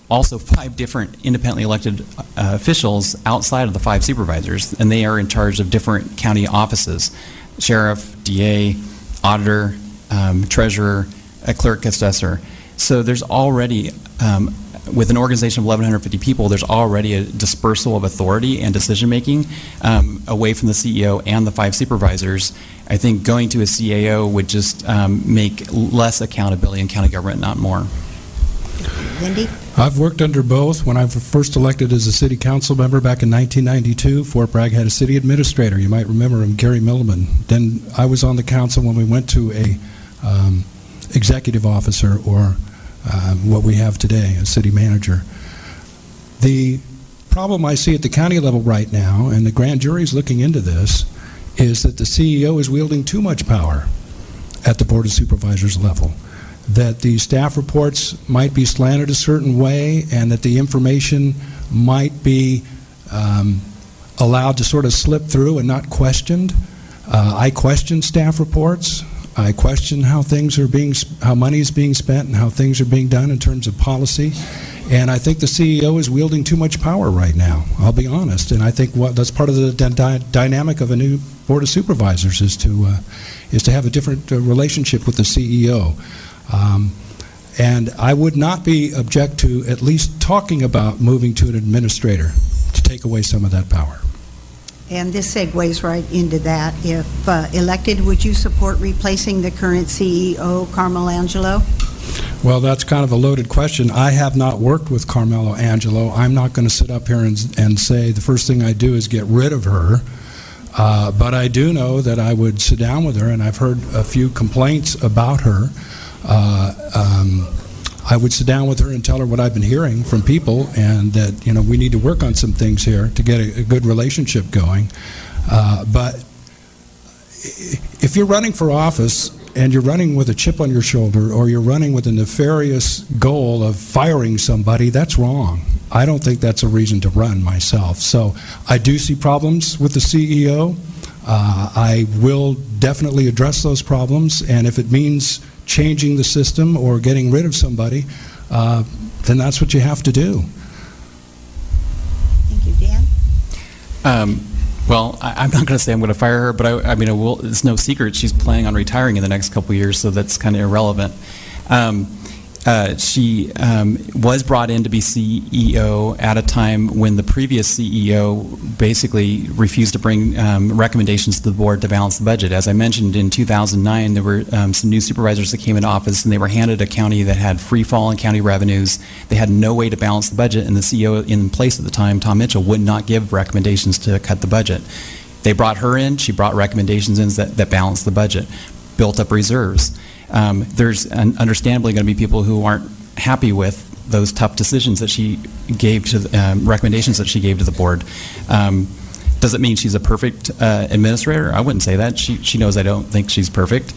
also 5 different independently elected officials outside of the 5 supervisors, and they are in charge of different county offices: sheriff, DA, auditor, treasurer, a clerk, assessor. So there's already, with an organization of 1,150 people, there's already a dispersal of authority and decision-making away from the CEO and the 5 supervisors. I think going to a CAO would just make less accountability in county government, not more.
Lindy?
I've worked under both. When I was first elected as a city council member back in 1992, Fort Bragg had a city administrator. You might remember him, Gary Milliman. Then I was on the council when we went to a executive officer, or what we have today, a city manager. The problem I see at the county level right now, and the grand jury is looking into this, is that the CEO is wielding too much power at the Board of Supervisors level. That the staff reports might be slanted a certain way, and that the information might be allowed to sort of slip through and not questioned. I question staff reports. I question how how money is being spent and how things are being done in terms of policy. And I think the CEO is wielding too much power right now, I'll be honest. And I think that's part of the dynamic of a new Board of Supervisors is to have a different relationship with the CEO. And I would not be object to at least talking about moving to an administrator to take away some of that power.
And this segues right into that. If elected, would you support replacing the current CEO, Carmelo Angelo?
Well, that's kind of a loaded question. I have not worked with Carmelo Angelo. I'm not going to sit up here and say the first thing I do is get rid of her. But I do know that I would sit down with her, and I've heard a few complaints about her. I would sit down with her and tell her what I've been hearing from people, and that we need to work on some things here to get a good relationship going. But if you're running for office and you're running with a chip on your shoulder, or you're running with a nefarious goal of firing somebody, that's wrong. I don't think that's a reason to run myself. So I do see problems with the CEO. I will definitely address those problems, and if it means changing the system or getting rid of somebody, then that's what you have to do.
Thank you. Dan?
Well, I'm not going to say I'm going to fire her, but I mean, it's no secret she's planning on retiring in the next couple of years, so that's kind of irrelevant. She was brought in to be CEO at a time when the previous CEO basically refused to bring recommendations to the board to balance the budget. As I mentioned, in 2009, there were some new supervisors that came into office, and they were handed a county that had free fall in county revenues. They had no way to balance the budget, and the CEO in place at the time, Tom Mitchell, would not give recommendations to cut the budget. They brought her in. She brought recommendations in that balanced the budget, built up reserves. There's understandably going to be people who aren't happy with those tough decisions that she gave to recommendations that she gave to the board. Does it mean she's a perfect administrator? I wouldn't say that. She knows I don't think she's perfect.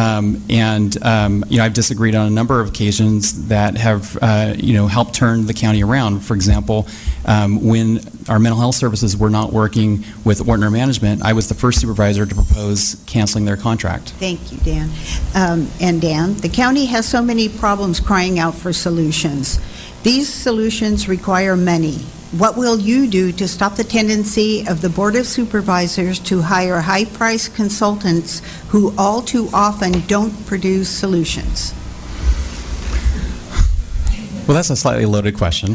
I've disagreed on a number of occasions that have helped turn the county around. For example, when our mental health services were not working with Ortner Management, I was the first supervisor to propose canceling their contract.
Thank you, Dan. And Dan, the county has so many problems crying out for solutions. These solutions require money. What will you do to stop the tendency of the Board of Supervisors to hire high-priced consultants who all too often don't produce solutions?
Well, that's a slightly loaded question.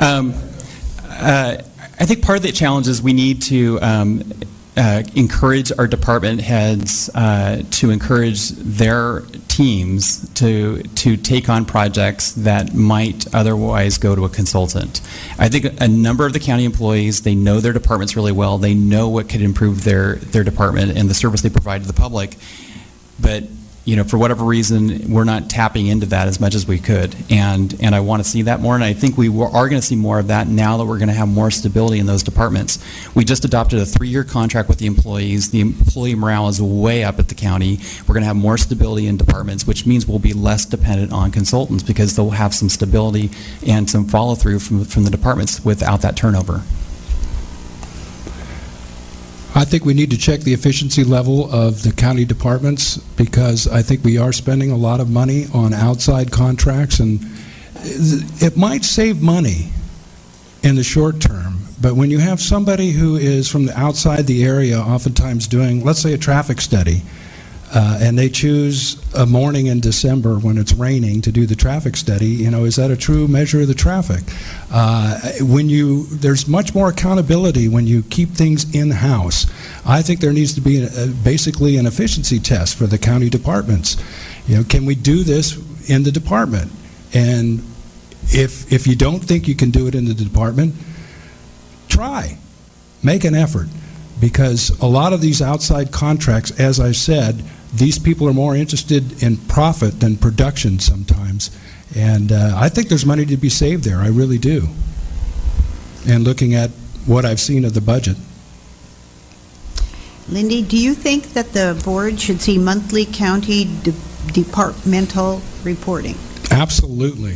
I think part of the challenge is we need to encourage our department heads to encourage their teams to take on projects that might otherwise go to a consultant. I think a number of the county employees, they know their departments really well. They know what could improve their department and the service they provide to the public. But for whatever reason, we're not tapping into that as much as we could. And I want to see that more, and I think we are going to see more of that now that we're going to have more stability in those departments. We just adopted a 3-year contract with the employees. The employee morale is way up at the county. We're going to have more stability in departments, which means we'll be less dependent on consultants because they'll have some stability and some follow-through from the departments without that turnover.
I think we need to check the efficiency level of the county departments, because I think we are spending a lot of money on outside contracts, and it might save money in the short term, but when you have somebody who is from the outside the area, oftentimes doing, let's say, a traffic study, and they choose a morning in December when it's raining to do the traffic study, is that a true measure of the traffic? There's much more accountability when you keep things in-house. I think there needs to be basically an efficiency test for the county departments. Can we do this in the department? And if you don't think you can do it in the department, try. Make an effort. Because a lot of these outside contracts, as I said, these people are more interested in profit than production sometimes. And I think there's money to be saved there. I really do. And looking at what I've seen of the budget.
Lindy, do you think that the board should see monthly county departmental reporting?
Absolutely.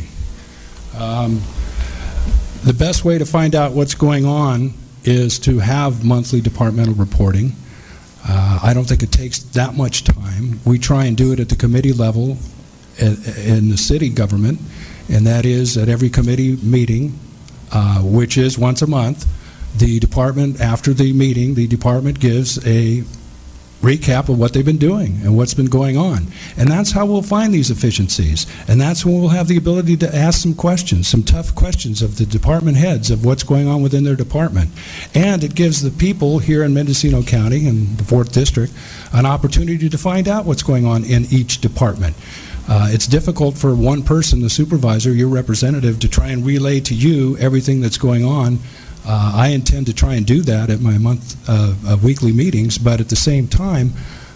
The best way to find out what's going on is to have monthly departmental reporting. I don't think it takes that much time. We try and do it at the committee level in the city government, and that is at every committee meeting, which is once a month. The department, after the meeting, the department gives a recap of what they've been doing and what's been going on. And that's how we'll find these efficiencies. And that's when we'll have the ability to ask some questions, some tough questions of the department heads of what's going on within their department. And it gives the people here in Mendocino County and the 4th District an opportunity to find out what's going on in each department. It's difficult for one person, the supervisor, your representative, to try and relay to you everything that's going on. I intend to try and do that at my weekly meetings, but at the same time,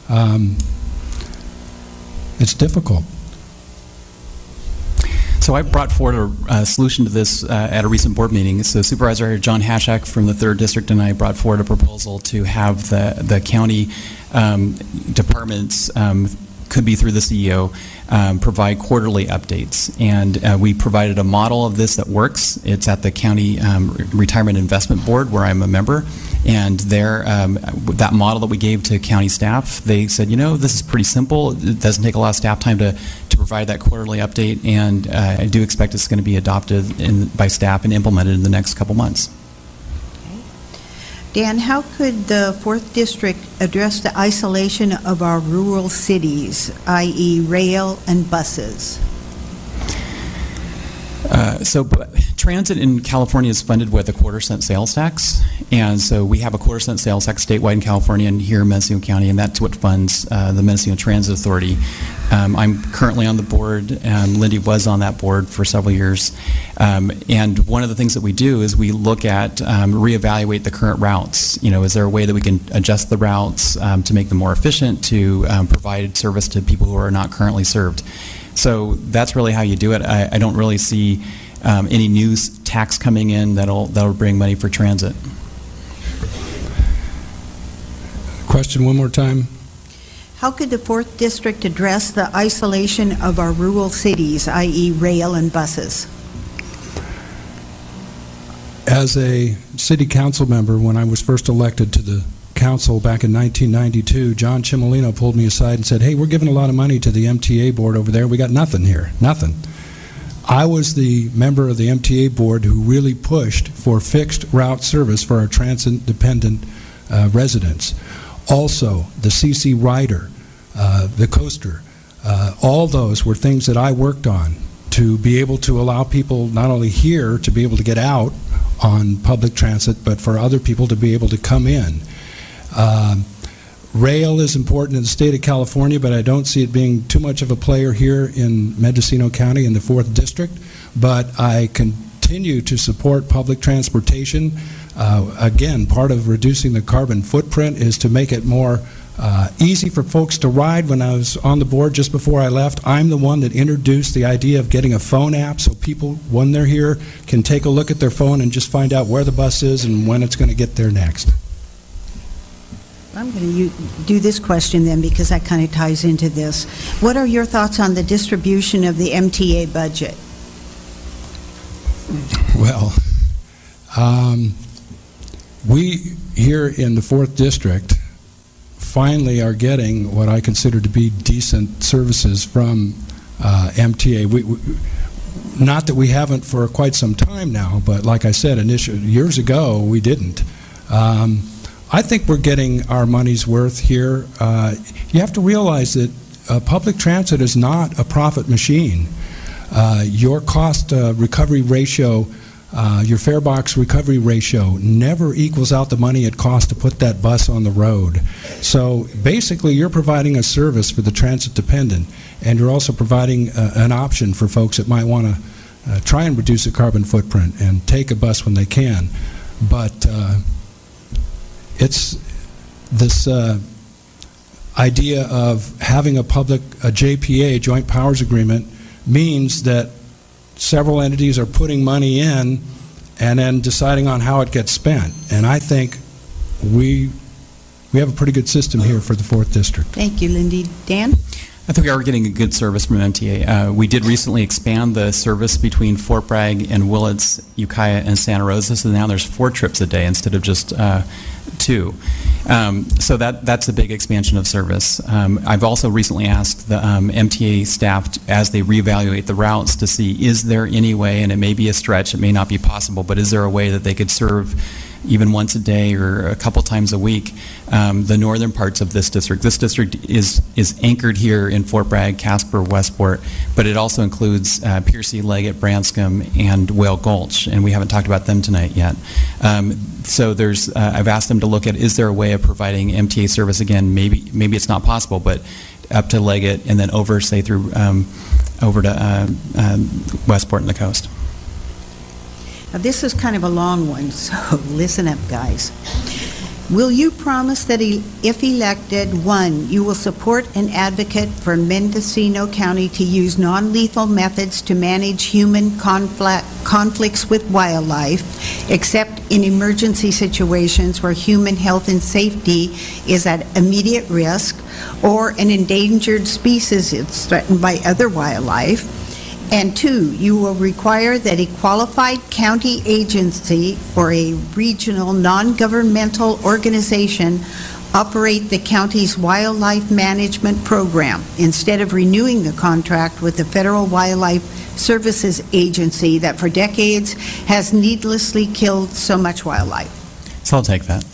it's difficult.
So I brought forward a solution to this at a recent board meeting. So Supervisor John Hashak from the 3rd District and I brought forward a proposal to have the county departments, could be through the CEO, provide quarterly updates. And we provided a model of this that works. It's at the County Retirement Investment Board, where I'm a member. And there, that model that we gave to county staff, they said, this is pretty simple. It doesn't take a lot of staff time to provide that quarterly update. And I do expect it's going to be adopted by staff and implemented in the next couple months.
Dan, how could the 4th District address the isolation of our rural cities, i.e. rail and buses?
So transit in California is funded with a quarter-cent sales tax, and so we have a quarter-cent sales tax statewide in California and here in Mendocino County, and that's what funds the Mendocino Transit Authority. I'm currently on the board, and Lindy was on that board for several years. And one of the things that we do is we look at, reevaluate the current routes. Is there a way that we can adjust the routes to make them more efficient, to provide service to people who are not currently served? So that's really how you do it. I don't really see any new tax coming in that'll bring money for transit.
Question one more time.
How could the 4th District address the isolation of our rural cities, i.e. rail and buses?
As a city council member, when I was first elected to the council back in 1992, John Chimolino pulled me aside and said, hey, we're giving a lot of money to the MTA board over there. We got nothing here, nothing. I was the member of the MTA board who really pushed for fixed route service for our transit-dependent residents. Also, the CC Rider, the Coaster, all those were things that I worked on to be able to allow people not only here to be able to get out on public transit, but for other people to be able to come in. Rail is important in the state of California, but I don't see it being too much of a player here in Mendocino County in the 4th District. But I continue to support public transportation. Again, part of reducing the carbon footprint is to make it more easy for folks to ride. When I was on the board just before I left, I'm the one that introduced the idea of getting a phone app so people, when they're here, can take a look at their phone and just find out where the bus is and when it's going to get there next.
I'm going to do this question then because that kind of ties into this. What are your thoughts on the distribution of the MTA budget?
Well, we here in the 4th District finally are getting what I consider to be decent services from MTA. Not that we haven't for quite some time now, but like I said, years ago, we didn't. I think we're getting our money's worth here. You have to realize that public transit is not a profit machine. Your cost recovery ratio, your fare box recovery ratio never equals out the money it costs to put that bus on the road. So basically you're providing a service for the transit dependent, and you're also providing an option for folks that might want to try and reduce a carbon footprint and take a bus when they can. But it's this idea of having a JPA, Joint Powers Agreement, means that several entities are putting money in and then deciding on how it gets spent. And I think we have a pretty good system here for the 4th District.
Thank you, Lindy. Dan?
I think we are getting a good service from MTA. We did recently expand the service between Fort Bragg and Willits, Ukiah, and Santa Rosa, so now there's 4 trips a day instead of just 2. So that's a big expansion of service. I've also recently asked the MTA staff, as they reevaluate the routes, to see, is there any way, and it may be a stretch, it may not be possible, but is there a way that they could serve even once a day or a couple times a week the northern parts of this district. This district is anchored here in Fort Bragg, Casper, Westport, but it also includes Piercy, Leggett, Branscombe, and Whale Gulch, and we haven't talked about them tonight yet. So I've asked them to look at, is there a way of providing MTA service again? Maybe it's not possible, but up to Leggett and then over, say, through over to Westport and the coast.
Now, this is kind of a long one, so listen up, guys. Will you promise that if elected, 1, you will support and advocate for Mendocino County to use non-lethal methods to manage human conflicts with wildlife, except in emergency situations where human health and safety is at immediate risk, or an endangered species is threatened by other wildlife? And 2, you will require that a qualified county agency or a regional non-governmental organization operate the county's wildlife management program instead of renewing the contract with the Federal Wildlife Services Agency that for decades has needlessly killed so much wildlife.
So I'll take that.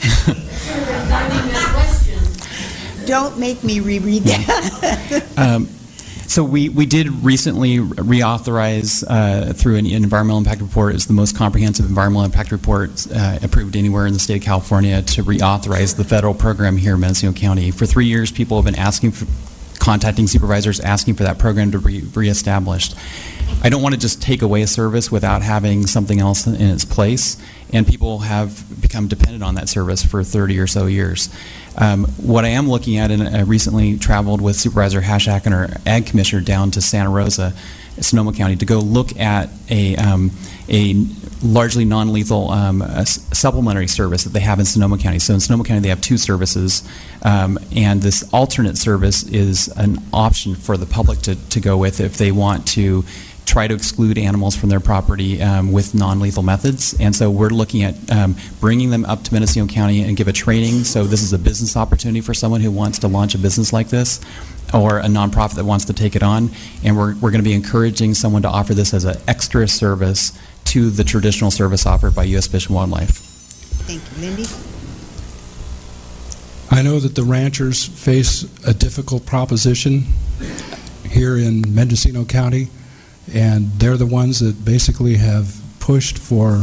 Don't make me reread that.
So we did recently reauthorize through an environmental impact report. It's the most comprehensive environmental impact report approved anywhere in the state of California, to reauthorize the federal program here in Mendocino County. For 3 years, people have been contacting supervisors, asking for that program to be reestablished. I don't want to just take away a service without having something else in its place, and people have become dependent on that service for 30 or so years. What I am looking at, and I recently traveled with Supervisor Hashak and our Ag Commissioner down to Santa Rosa, Sonoma County, to go look at a largely non-lethal supplementary service that they have in Sonoma County. So in Sonoma County they have 2 services, and this alternate service is an option for the public to go with if they want to try to exclude animals from their property with non-lethal methods. And so we're looking at bringing them up to Mendocino County and give a training. So this is a business opportunity for someone who wants to launch a business like this, or a nonprofit that wants to take it on. And we're going to be encouraging someone to offer this as an extra service to the traditional service offered by U.S. Fish and Wildlife.
Thank you. Lindy?
I know that the ranchers face a difficult proposition here in Mendocino County, and they're the ones that basically have pushed for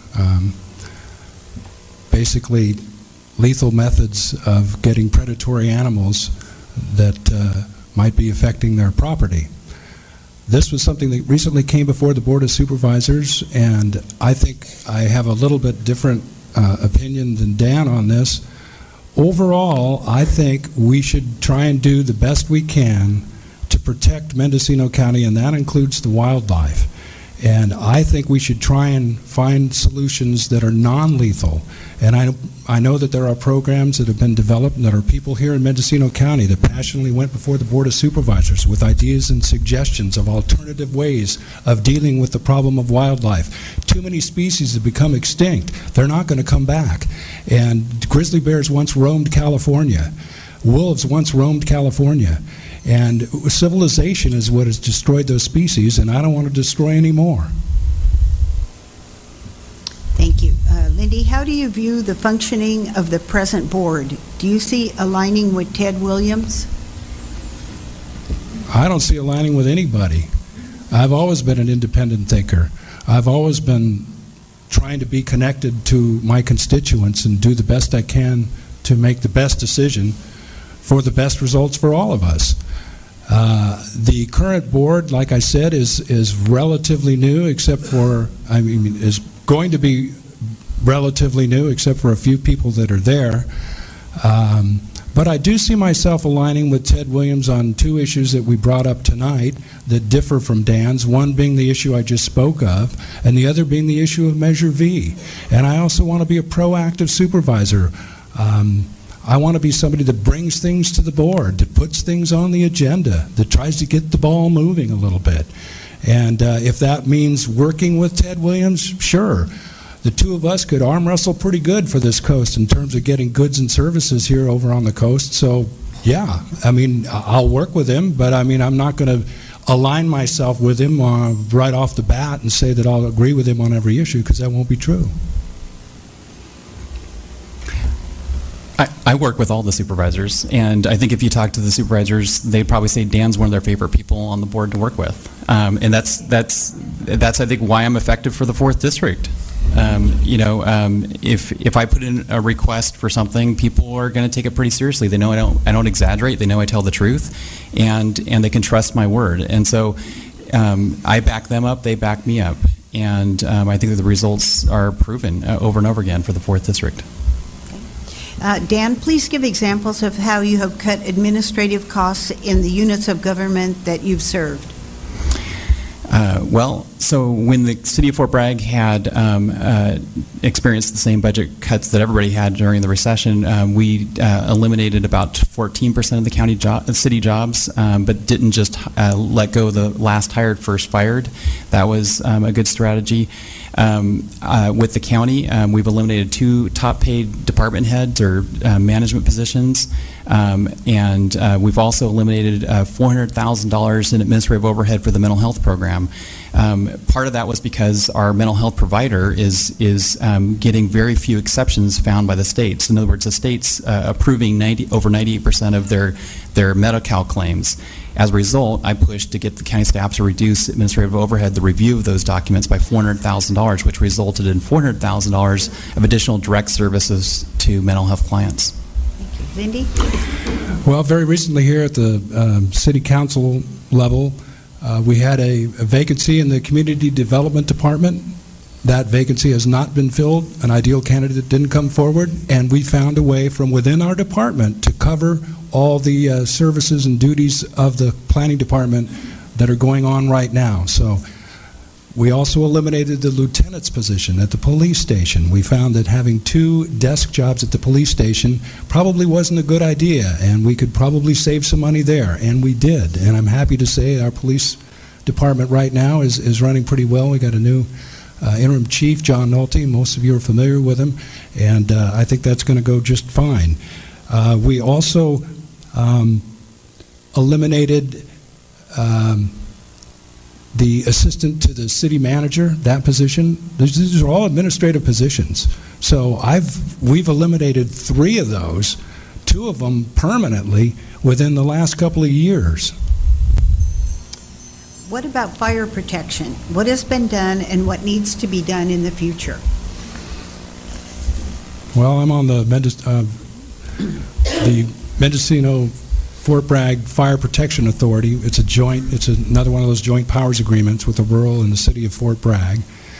basically lethal methods of getting predatory animals that might be affecting their property. This was something that recently came before the Board of Supervisors, and I think I have a little bit different opinion than Dan on this. Overall, I think we should try and do the best we can to protect Mendocino County, and that includes the wildlife. And I think we should try and find solutions that are non-lethal. And I know that there are programs that have been developed, and there are people here in Mendocino County that passionately went before the Board of Supervisors with ideas and suggestions of alternative ways of dealing with the problem of wildlife. Too many species have become extinct. They're not going to come back. And grizzly bears once roamed California. Wolves once roamed California. And civilization is what has destroyed those species, and I don't want to destroy any more.
Thank you. Lindy, how do you view the functioning of the present board? Do you see aligning with Ted Williams?
I don't see aligning with anybody. I've always been an independent thinker. I've always been trying to be connected to my constituents and do the best I can to make the best decision for the best results for all of us. The current board, like I said, is relatively new, except for, is going to be relatively new, except for a few people that are there. But I do see myself aligning with Ted Williams on two issues that we brought up tonight that differ from Dan's, one being the issue I just spoke of, and the other being the issue of Measure V. And I also want to be a proactive supervisor. I want to be somebody that brings things to the board, that puts things on the agenda, that tries to get the ball moving a little bit. And if that means working with Ted Williams, sure. The two of us could arm wrestle pretty good for this coast in terms of getting goods and services here over on the coast. So, yeah, I mean, I'll work with him, but I mean, I'm not going to align myself with him right off the bat and say that I'll agree with him on every issue, because that won't be true.
I work with all the supervisors, and I think if you talk to the supervisors, they'd probably say Dan's one of their favorite people on the board to work with. And that's I think, why I'm effective for the 4th District. If I put in a request for something, people are going to take it pretty seriously. They know I don't exaggerate. They know I tell the truth, and they can trust my word. And so I back them up. They back me up, and I think that the results are proven over and over again for the 4th District.
Dan, please give examples of how you have cut administrative costs in the units of government that you've served.
So when the city of Fort Bragg had experienced the same budget cuts that everybody had during the recession, we eliminated about 14% of the city jobs, but didn't just let go of the last hired, first fired. That was a good strategy. With the county, we've eliminated 2 top-paid department heads or management positions, and we've also eliminated $400,000 in administrative overhead for the mental health program. Part of that was because our mental health provider is getting very few exceptions found by the states. In other words, the states approving over 98% of their Medi-Cal claims. As a result, I pushed to get the county staff to reduce administrative overhead, the review of those documents, by $400,000, which resulted in $400,000 of additional direct services to mental health clients.
Thank you. Lindy?
Well, very recently here at the City Council level, we had a vacancy in the Community Development Department. That vacancy has not been filled. An ideal candidate didn't come forward, and we found a way from within our department to cover all the services and duties of the planning department that are going on right now. So we also eliminated the lieutenant's position at the police station. We found that having 2 desk jobs at the police station probably wasn't a good idea, and we could probably save some money there, and we did. And I'm happy to say our police department right now is running pretty well. We got a new interim chief, John Nolte. Most of you are familiar with him, and I think that's going to go just fine. We also eliminated the assistant to the city manager, that position. These are all administrative positions. So we've eliminated 3 of those, 2 of them permanently within the last couple of years.
What about fire protection? What has been done and what needs to be done in the future?
Well, I'm on the Mendocino Fort Bragg Fire Protection Authority. It's another one of those joint powers agreements with the rural and the city of Fort Bragg.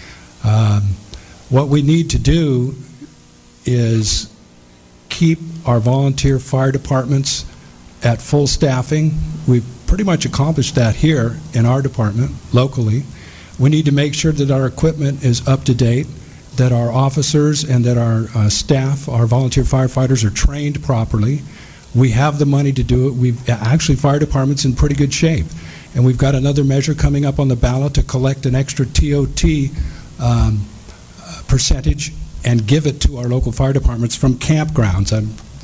What we need to do is keep our volunteer fire departments at full staffing. We've pretty much accomplished that here in our department locally. We need to make sure that our equipment is up to date, that our officers and that our staff, our volunteer firefighters, are trained properly. We have the money to do it. Fire department's in pretty good shape. And we've got another measure coming up on the ballot to collect an extra TOT percentage and give it to our local fire departments from campgrounds.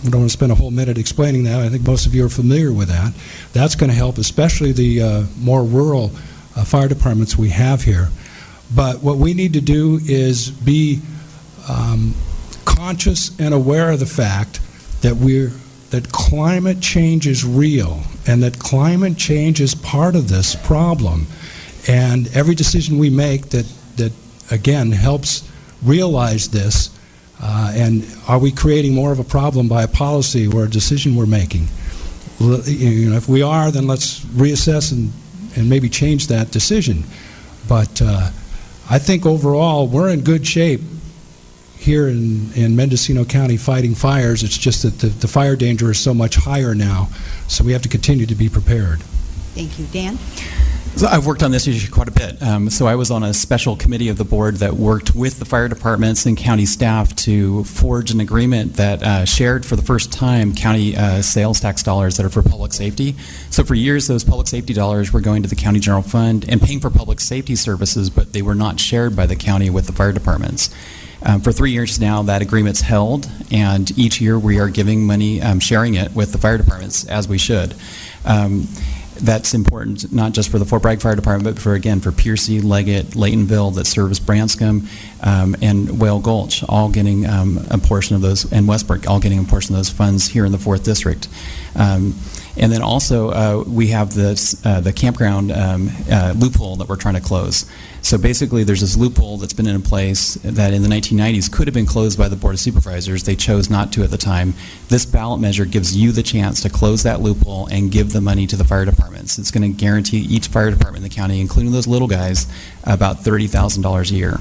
I don't want to spend a whole minute explaining that. I think most of you are familiar with that. That's going to help, especially the more rural fire departments we have here. But what we need to do is be conscious and aware of the fact that that climate change is real, and that climate change is part of this problem. And every decision we make that again helps realize this. And are we creating more of a problem by a policy or a decision we're making? You know, if we are, then let's reassess and maybe change that decision. But I think overall we're in good shape here in Mendocino County fighting fires. It's just that the fire danger is so much higher now, so we have to continue to be prepared.
Thank you. Dan?
So I've worked on this issue quite a bit. So I was on a special committee of the board that worked with the fire departments and county staff to forge an agreement that shared for the first time county sales tax dollars that are for public safety. So for years, those public safety dollars were going to the county general fund and paying for public safety services, but they were not shared by the county with the fire departments. For 3 years now, that agreement's held, and each year we are giving money, sharing it with the fire departments, as we should. That's important not just for the Fort Bragg Fire Department, but for Piercy, Leggett, Laytonville that serves Branscombe, and Whale Gulch, all getting a portion of those, and Westbrook, all getting a portion of those funds here in the 4th District. And then also we have the campground loophole that we're trying to close. So basically there's this loophole that's been in place that in the 1990s could have been closed by the Board of Supervisors. They chose not to at the time. This ballot measure gives you the chance to close that loophole and give the money to the fire departments. It's going to guarantee each fire department in the county, including those little guys, about $30,000 a year.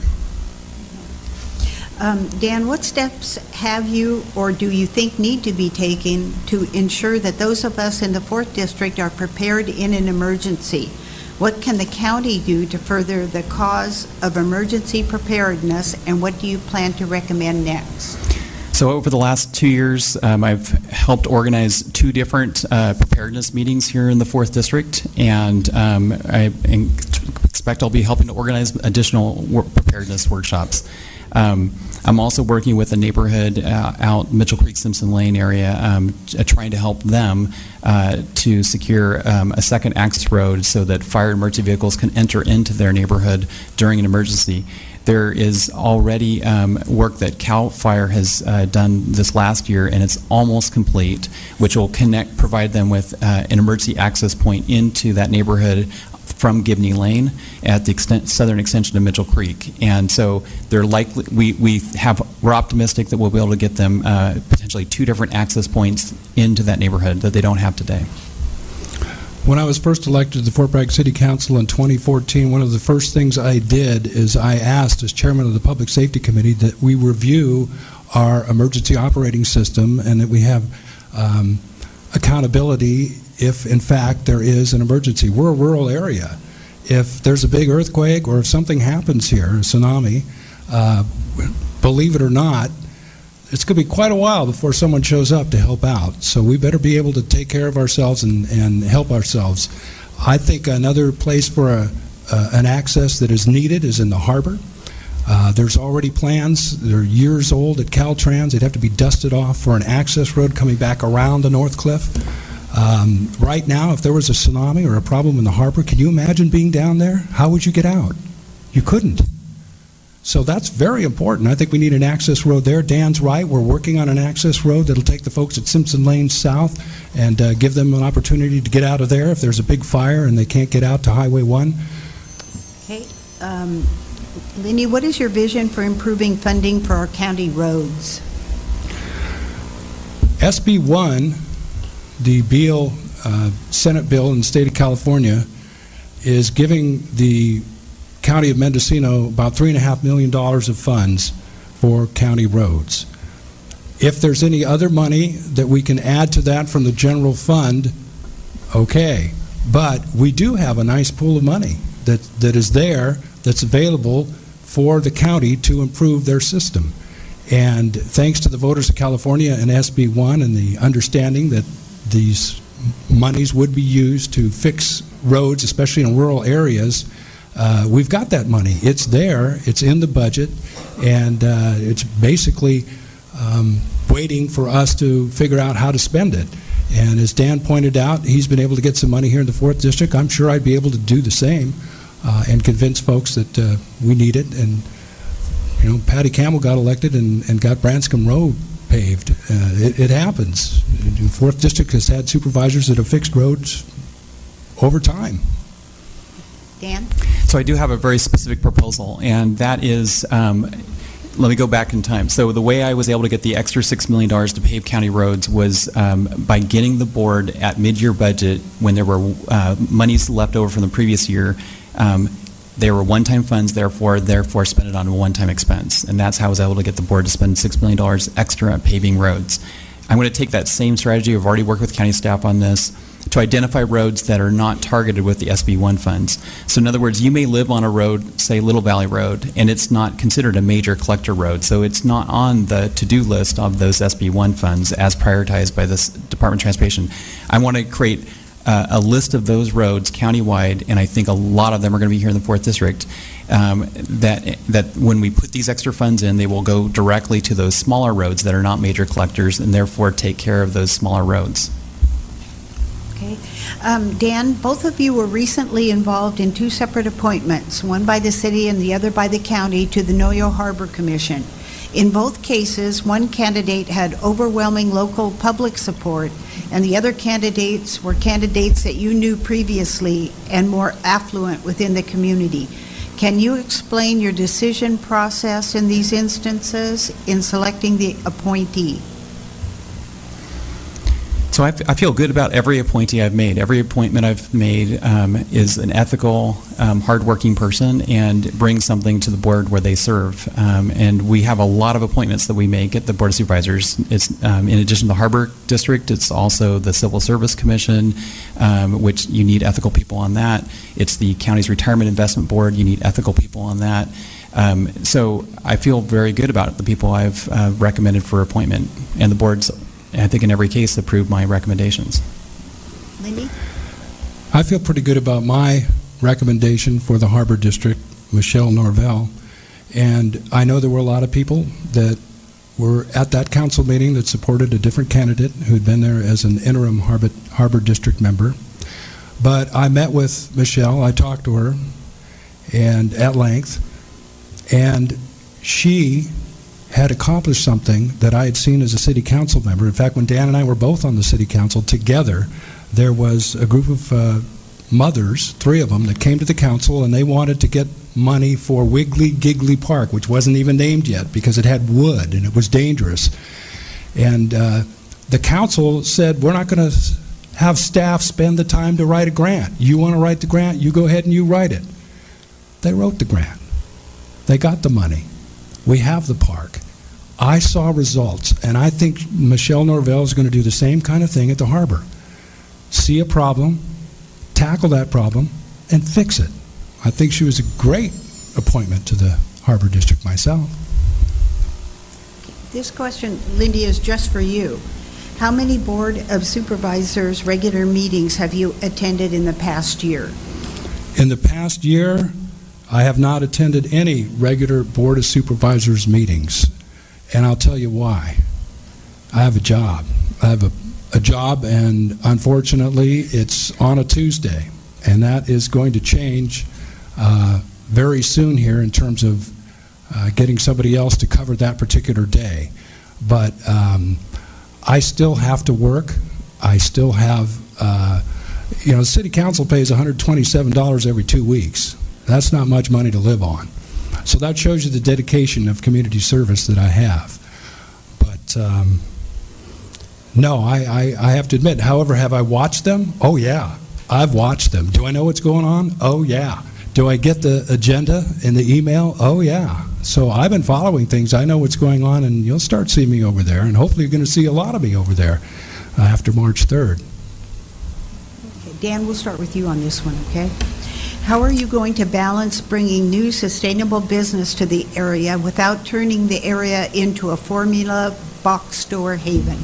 Dan, what steps have you or do you think need to be taken to ensure that those of us in the 4th District are prepared in an emergency? What can the county do to further the cause of emergency preparedness, and what do you plan to recommend next?
So over the last 2 years, I've helped organize 2 different preparedness meetings here in the 4th District, and I expect I'll be helping to organize additional preparedness workshops. I'm also working with a neighborhood out Mitchell Creek Simpson Lane area, trying to help them to secure a second access road so that fire and emergency vehicles can enter into their neighborhood during an emergency. There is already work that CAL FIRE has done this last year, and it's almost complete, which will provide them with an emergency access point into that neighborhood from Gibney Lane at the southern extension of Mitchell Creek. And so they're likely, we're optimistic that we'll be able to get them potentially 2 different access points into that neighborhood that they don't have today.
When I was first elected to the Fort Bragg City Council in 2014, one of the first things I did is I asked, as chairman of the Public Safety Committee, that we review our emergency operating system and that we have accountability if, in fact, there is an emergency. We're a rural area. If there's a big earthquake or if something happens here, a tsunami, believe it or not, it's going to be quite a while before someone shows up to help out. So we better be able to take care of ourselves and help ourselves. I think another place for an access that is needed is in the harbor. There's already plans. They're years old at Caltrans. They'd have to be dusted off for an access road coming back around the North Cliff. Right now, if there was a tsunami or a problem in the harbor, can you imagine being down there? How would you get out? You couldn't. So that's very important. I think we need an access road there. Dan's right. We're working on an access road that'll take the folks at Simpson Lane south and give them an opportunity to get out of there if there's a big fire and they can't get out to Highway 1.
Okay. Lindy, what is your vision for improving funding for our county roads?
SB 1, the Beal Senate bill in the state of California, is giving the County of Mendocino about $3.5 million of funds for county roads. If there's any other money that we can add to that from the general fund, okay. But we do have a nice pool of money that is there, that's available for the county to improve their system. And thanks to the voters of California and SB 1 and the understanding that these monies would be used to fix roads, especially in rural areas, we've got that money. It's there. It's in the budget. And it's basically waiting for us to figure out how to spend it. And as Dan pointed out, he's been able to get some money here in the 4th District. I'm sure I'd be able to do the same and convince folks that we need it. And, you know, Patty Campbell got elected and got Branscombe Road paved. It happens. The 4th District has had supervisors that have fixed roads over time.
Dan?
So I do have a very specific proposal, and that is, let me go back in time. So the way I was able to get the extra $6 million to pave county roads was by getting the board at mid-year budget, when there were monies left over from the previous year, they were one-time funds, therefore spend it on a one-time expense. And that's how I was able to get the board to spend $6 million extra on paving roads. I'm going to take that same strategy. I've already worked with county staff on this to identify roads that are not targeted with the SB1 funds. So in other words, you may live on a road, say Little Valley Road, and it's not considered a major collector road. So it's not on the to-do list of those SB1 funds as prioritized by this Department of Transportation. I want to create a list of those roads countywide, and I think a lot of them are going to be here in the 4th District, that when we put these extra funds in, they will go directly to those smaller roads that are not major collectors, and therefore take care of those smaller roads.
Okay. Dan, both of you were recently involved in 2 separate appointments, one by the city and the other by the county, to the Noyo Harbor Commission. In both cases, one candidate had overwhelming local public support, and the other candidates were candidates that you knew previously and more affluent within the community. Can you explain your decision process in these instances in selecting the appointee?
So I feel good about every appointee I've made. Every appointment I've made is an ethical, hardworking person and brings something to the board where they serve. And we have a lot of appointments that we make at the Board of Supervisors. It's in addition to the Harbor District, it's also the Civil Service Commission, which you need ethical people on that. It's the county's Retirement Investment Board. You need ethical people on that. So I feel very good about the people I've recommended for appointment, and the board's, I think, in every case, approved my recommendations.
Lindy?
I feel pretty good about my recommendation for the Harbor District, Michelle Norvell. And I know there were a lot of people that were at that council meeting that supported a different candidate who had been there as an interim Harbor District member. But I met with Michelle, I talked to her and at length, and she had accomplished something that I had seen as a city council member. In fact, when Dan and I were both on the city council together, there was a group of mothers, 3 of them, that came to the council, and they wanted to get money for Wiggly Giggly Park, which wasn't even named yet because it had wood and it was dangerous. And the council said, we're not going to have staff spend the time to write a grant. You want to write the grant? You go ahead and you write it. They wrote the grant. They got the money. We have the park. I saw results, and I think Michelle Norvell is going to do the same kind of thing at the harbor. See a problem, tackle that problem, and fix it. I think she was a great appointment to the Harbor District myself.
This question, Lindy, is just for you. How many Board of Supervisors regular meetings have you attended in the past year?
In the past year, I have not attended any regular Board of Supervisors meetings, and I'll tell you why. I have a job. I have a job, and unfortunately, it's on a Tuesday, and that is going to change very soon here in terms of getting somebody else to cover that particular day. But I still have to work. I still have, the City Council pays $127 every 2 weeks. That's not much money to live on. So that shows you the dedication of community service that I have. But no, I have to admit, however, have I watched them? Oh, yeah. I've watched them. Do I know what's going on? Oh, yeah. Do I get the agenda in the email? Oh, yeah. So I've been following things. I know what's going on, and you'll start seeing me over there, and hopefully you're going to see a lot of me over there after March 3rd.
Okay, Dan, we'll start with you on this one, okay? How are you going to balance bringing new sustainable business to the area without turning the area into a formula box store haven?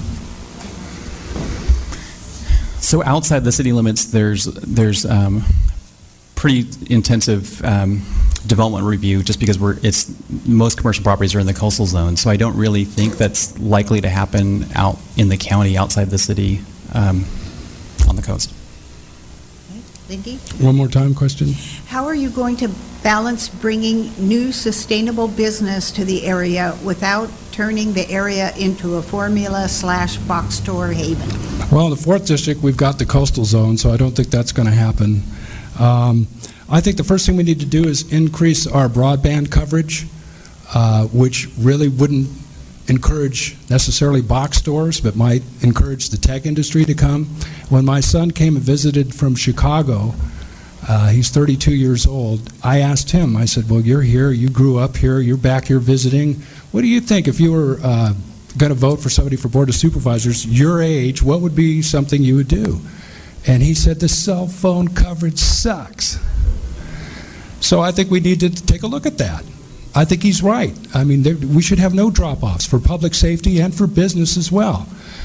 So outside the city limits, there's pretty intensive development review, just because most commercial properties are in the coastal zone. So I don't really think that's likely to happen out in the county, outside the city, on the coast.
Lindy?
One more time question.
How are you going to balance bringing new sustainable business to the area without turning the area into a formula/box store haven?
Well, in the 4th District, we've got the coastal zone, so I don't think that's going to happen. I think the first thing we need to do is increase our broadband coverage, which really wouldn't encourage necessarily box stores, but might encourage the tech industry to come. When my son came and visited from Chicago, he's 32 years old, I asked him, I said, well, you're here, you grew up here, you're back here visiting. What do you think if you were going to vote for somebody for Board of Supervisors, your age, what would be something you would do? And he said, the cell phone coverage sucks. So I think we need to take a look at that. I think he's right. I mean, we should have no drop-offs for public safety and for business as well.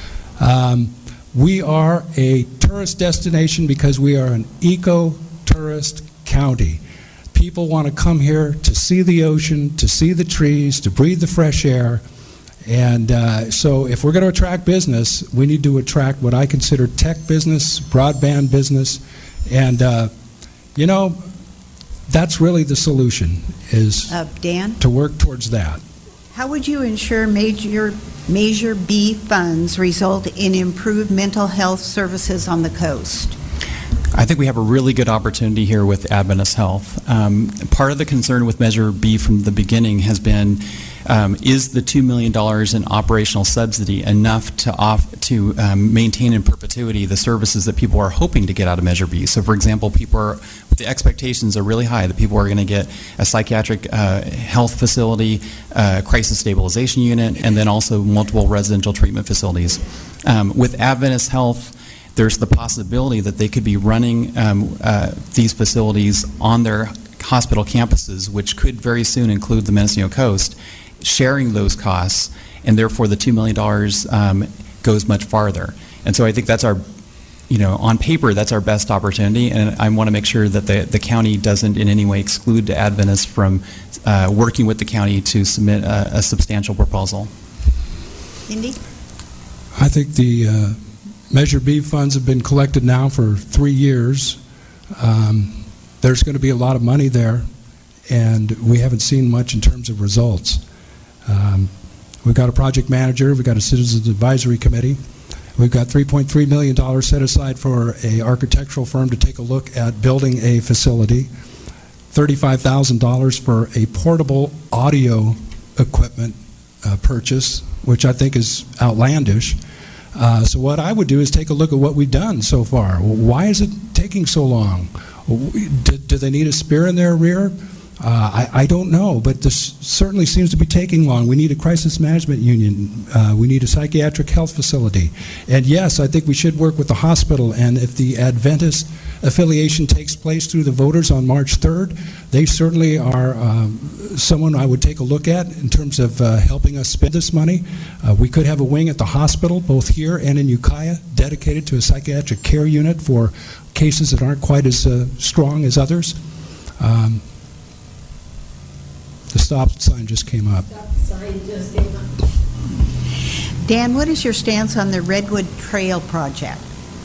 We are a tourist destination because we are an eco-tourist county. People want to come here to see the ocean, to see the trees, to breathe the fresh air. And so if we're going to attract business, we need to attract what I consider tech business, broadband business, and, you know, that's really the solution, is
Dan?
to work towards that.
How would you ensure Measure B funds result in improved mental health services on the coast?
I think we have a really good opportunity here with Adventist Health. Part of the concern with Measure B from the beginning has been, is the $2 million in operational subsidy enough to maintain in perpetuity the services that people are hoping to get out of Measure B? So, for example, the expectations are really high that people are going to get a psychiatric health facility, crisis stabilization unit, and then also multiple residential treatment facilities. With Adventist Health, there's the possibility that they could be running these facilities on their hospital campuses, which could very soon include the Mendocino Coast, sharing those costs, and therefore the $2 million goes much farther. And so I think that's our, on paper, that's our best opportunity, and I want to make sure that the county doesn't in any way exclude Adventist from working with the county to submit a substantial proposal.
Indy?
I think the Measure B funds have been collected now for 3 years. There's going to be a lot of money there, and we haven't seen much in terms of results. We've got a project manager, we've got a citizens advisory committee, we've got $3.3 million set aside for an architectural firm to take a look at building a facility, $35,000 for a portable audio equipment purchase, which I think is outlandish. So what I would do is take a look at what we've done so far. Why is it taking so long? Do they need a spear in their rear? I don't know, but this certainly seems to be taking long. We need a crisis management union. We need a psychiatric health facility. And yes, I think we should work with the hospital, and if the Adventist affiliation takes place through the voters on March 3rd, they certainly are someone I would take a look at in terms of helping us spend this money. We could have a wing at the hospital, both here and in Ukiah, dedicated to a psychiatric care unit for cases that aren't quite as strong as others. The stop sign just came up.
Dan, what is your stance on the Redwood Trail project?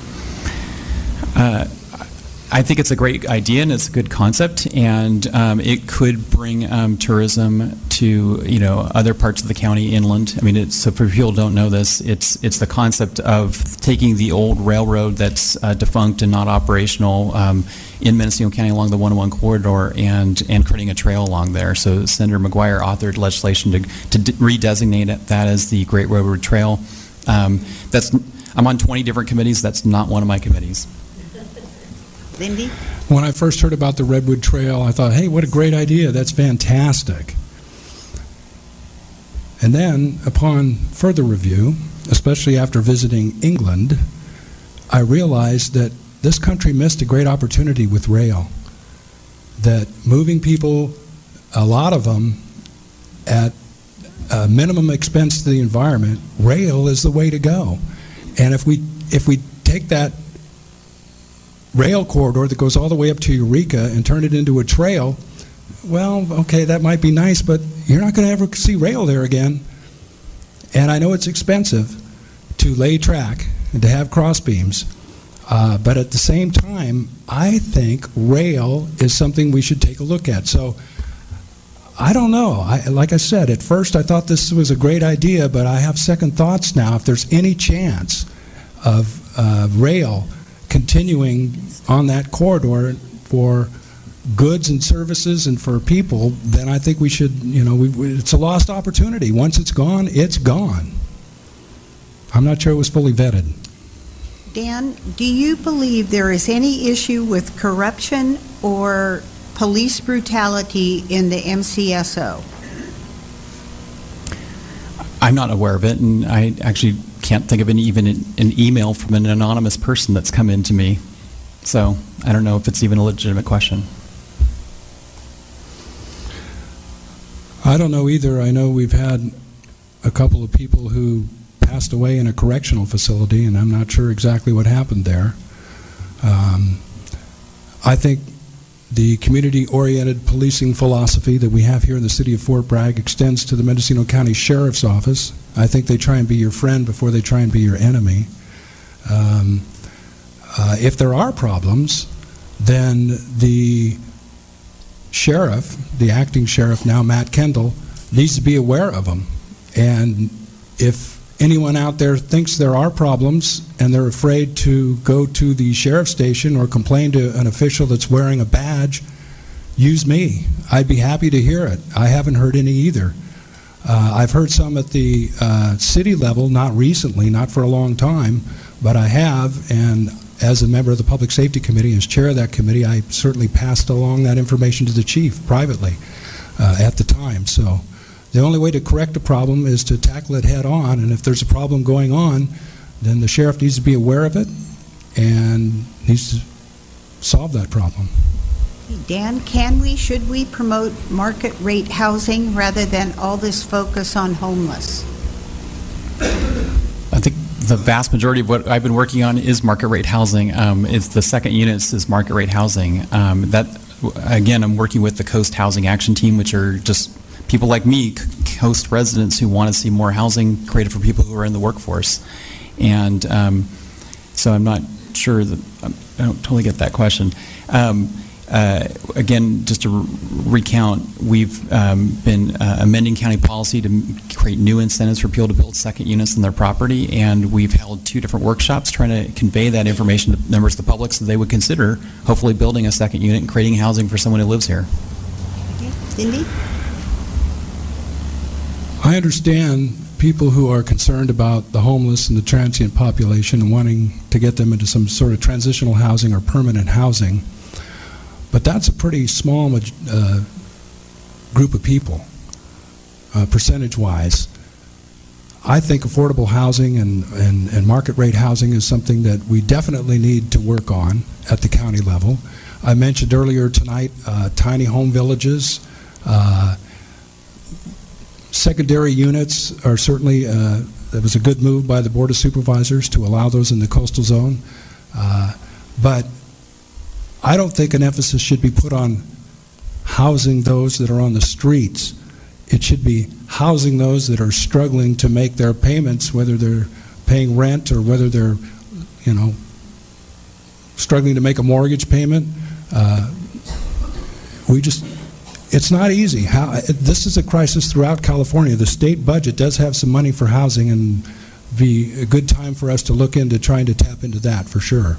I think it's a great idea and it's a good concept, and it could bring tourism to other parts of the county inland. I mean, so for people who don't know this, it's the concept of taking the old railroad that's defunct and not operational in Mendocino County along the 101 corridor and creating a trail along there. So Senator McGuire authored legislation to redesignate that as the Great Redwood Trail. I'm on 20 different committees. That's not one of my committees.
Lindy?
When I first heard about the Redwood Trail, I thought, hey, what a great idea. That's fantastic. And then, upon further review, especially after visiting England, I realized that this country missed a great opportunity with rail. That moving people, a lot of them, at a minimum expense to the environment, rail is the way to go. And if we take that rail corridor that goes all the way up to Eureka and turn it into a trail, well, okay, that might be nice, but you're not going to ever see rail there again. And I know it's expensive to lay track and to have cross beams, but at the same time, I think rail is something we should take a look at. So I don't know. Like I said, at first I thought this was a great idea, but I have second thoughts now. If there's any chance of rail continuing on that corridor for goods and services and for people, then I think we should, it's a lost opportunity. Once it's gone, it's gone. I'm not sure it was fully vetted.
Dan, do you believe there is any issue with corruption or police brutality in the MCSO?
I'm not aware of it, and I actually can't think of even an email from an anonymous person that's come in to me. So I don't know if it's even a legitimate question.
I don't know either. I know we've had a couple of people who passed away in a correctional facility, and I'm not sure exactly what happened there. I think the community-oriented policing philosophy that we have here in the city of Fort Bragg extends to the Mendocino County Sheriff's Office. I think they try and be your friend before they try and be your enemy. If there are problems, then the sheriff, the acting sheriff now, Matt Kendall, needs to be aware of them. And if anyone out there thinks there are problems and they're afraid to go to the sheriff's station or complain to an official that's wearing a badge, use me. I'd be happy to hear it. I haven't heard any either. I've heard some at the city level, not recently, not for a long time, but I have, and as a member of the Public Safety Committee, as chair of that committee, I certainly passed along that information to the chief privately at the time. So the only way to correct a problem is to tackle it head on, and if there's a problem going on, then the sheriff needs to be aware of it and needs to solve that problem.
Dan, should we promote market rate housing rather than all this focus on homeless?
I think the vast majority of what I've been working on is market rate housing. It's the second units is market rate housing. Again, I'm working with the Coast Housing Action Team, which are just people like me, Coast residents who want to see more housing created for people who are in the workforce. And so I'm not sure that I don't totally get that question. Again, just to recount, we've been amending county policy to create new incentives for people to build second units in their property, and we've held 2 different workshops trying to convey that information to members of the public so they would consider hopefully building a second unit and creating housing for someone who lives here.
Okay. Cindy?
I understand people who are concerned about the homeless and the transient population and wanting to get them into some sort of transitional housing or permanent housing. But that's a pretty small group of people, percentage-wise. I think affordable housing and market rate housing is something that we definitely need to work on at the county level. I mentioned earlier tonight tiny home villages. Secondary units are certainly, that was a good move by the Board of Supervisors to allow those in the coastal zone. But I don't think an emphasis should be put on housing those that are on the streets. It should be housing those that are struggling to make their payments, whether they're paying rent or whether they're, struggling to make a mortgage payment. It's not easy. This is a crisis throughout California. The state budget does have some money for housing, and be a good time for us to look into trying to tap into that for sure.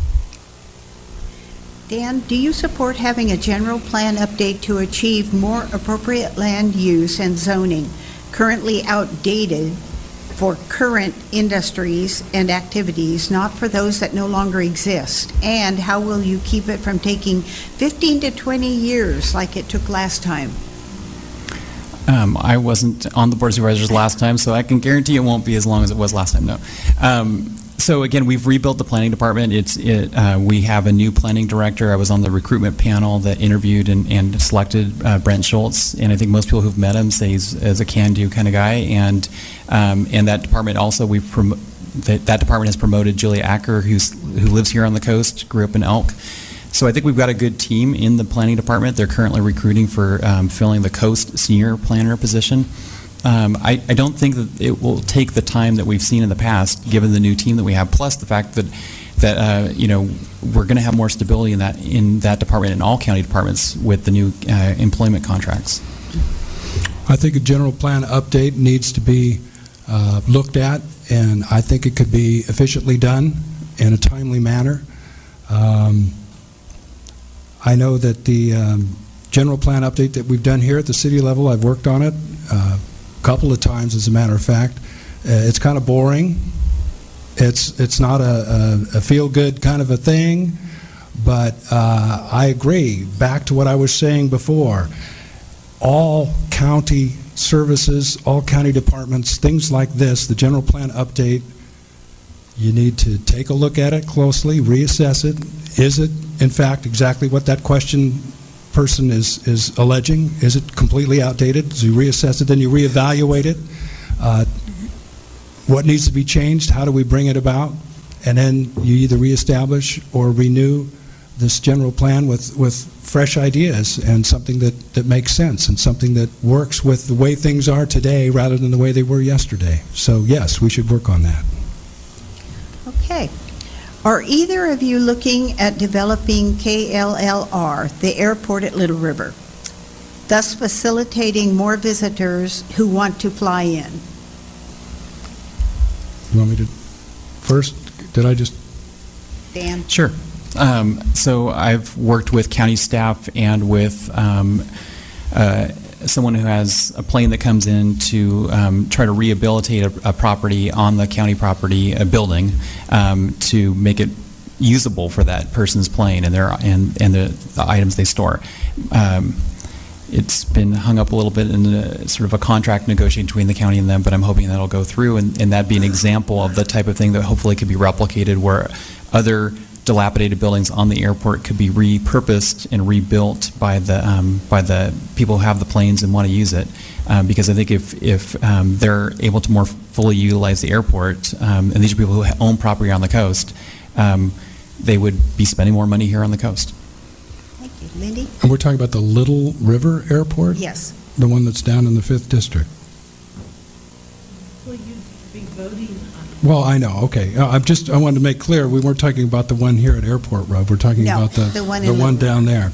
Dan, do you support having a general plan update to achieve more appropriate land use and zoning, currently outdated for current industries and activities, not for those that no longer exist? And how will you keep it from taking 15 to 20 years like it took last time?
I wasn't on the Board of Supervisors last time, so I can guarantee it won't be as long as it was last time, no. So again, we've rebuilt the planning department. We have a new planning director. I was on the recruitment panel that interviewed and selected Brent Schultz, and I think most people who've met him say he's a can-do kind of guy. And that department also that department has promoted Julia Acker, who lives here on the coast, grew up in Elk. So I think we've got a good team in the planning department. They're currently recruiting for filling the Coast senior planner position. I don't think that it will take the time that we've seen in the past, given the new team that we have, plus the fact that we're going to have more stability in that department, in all county departments, with the new employment contracts.
I think a general plan update needs to be looked at, and I think it could be efficiently done in a timely manner. I know that the general plan update that we've done here at the city level, I've worked on it a couple of times, as a matter of fact. It's kind of boring. It's not a feel-good kind of a thing, but I agree. Back to what I was saying before, all county services, all county departments, things like this, the general plan update, you need to take a look at it closely, reassess it. Is it, in fact, exactly what that person is alleging? Is it completely outdated? So you reassess it, then you reevaluate it. What needs to be changed? How do we bring it about? And then you either reestablish or renew this general plan with fresh ideas and something that makes sense and something that works with the way things are today rather than the way they were yesterday. So yes, we should work on that.
Okay. Are either of you looking at developing KLLR, the airport at Little River, thus facilitating more visitors who want to fly in?
You want me to first? Did I just?
Dan?
Sure. So I've worked with county staff and with someone who has a plane that comes in to try to rehabilitate a property on the county property, a building, to make it usable for that person's plane and the items they store. It's been hung up a little bit in sort of a contract negotiation between the county and them, but I'm hoping that'll go through, and that'd be an example of the type of thing that hopefully could be replicated, where other dilapidated buildings on the airport could be repurposed and rebuilt by the people who have the planes and want to use it. Because I think if they're able to more fully utilize the airport, and these are people who own property on the coast, they would be spending more money here on the coast.
Thank you. Lindy?
And we're talking about the Little River Airport?
Yes.
The one that's down in the 5th District?
Will you be voting on?
Well, I know. Okay. I wanted to make clear we weren't talking about the one here at Airport Road. We're talking about the one down there.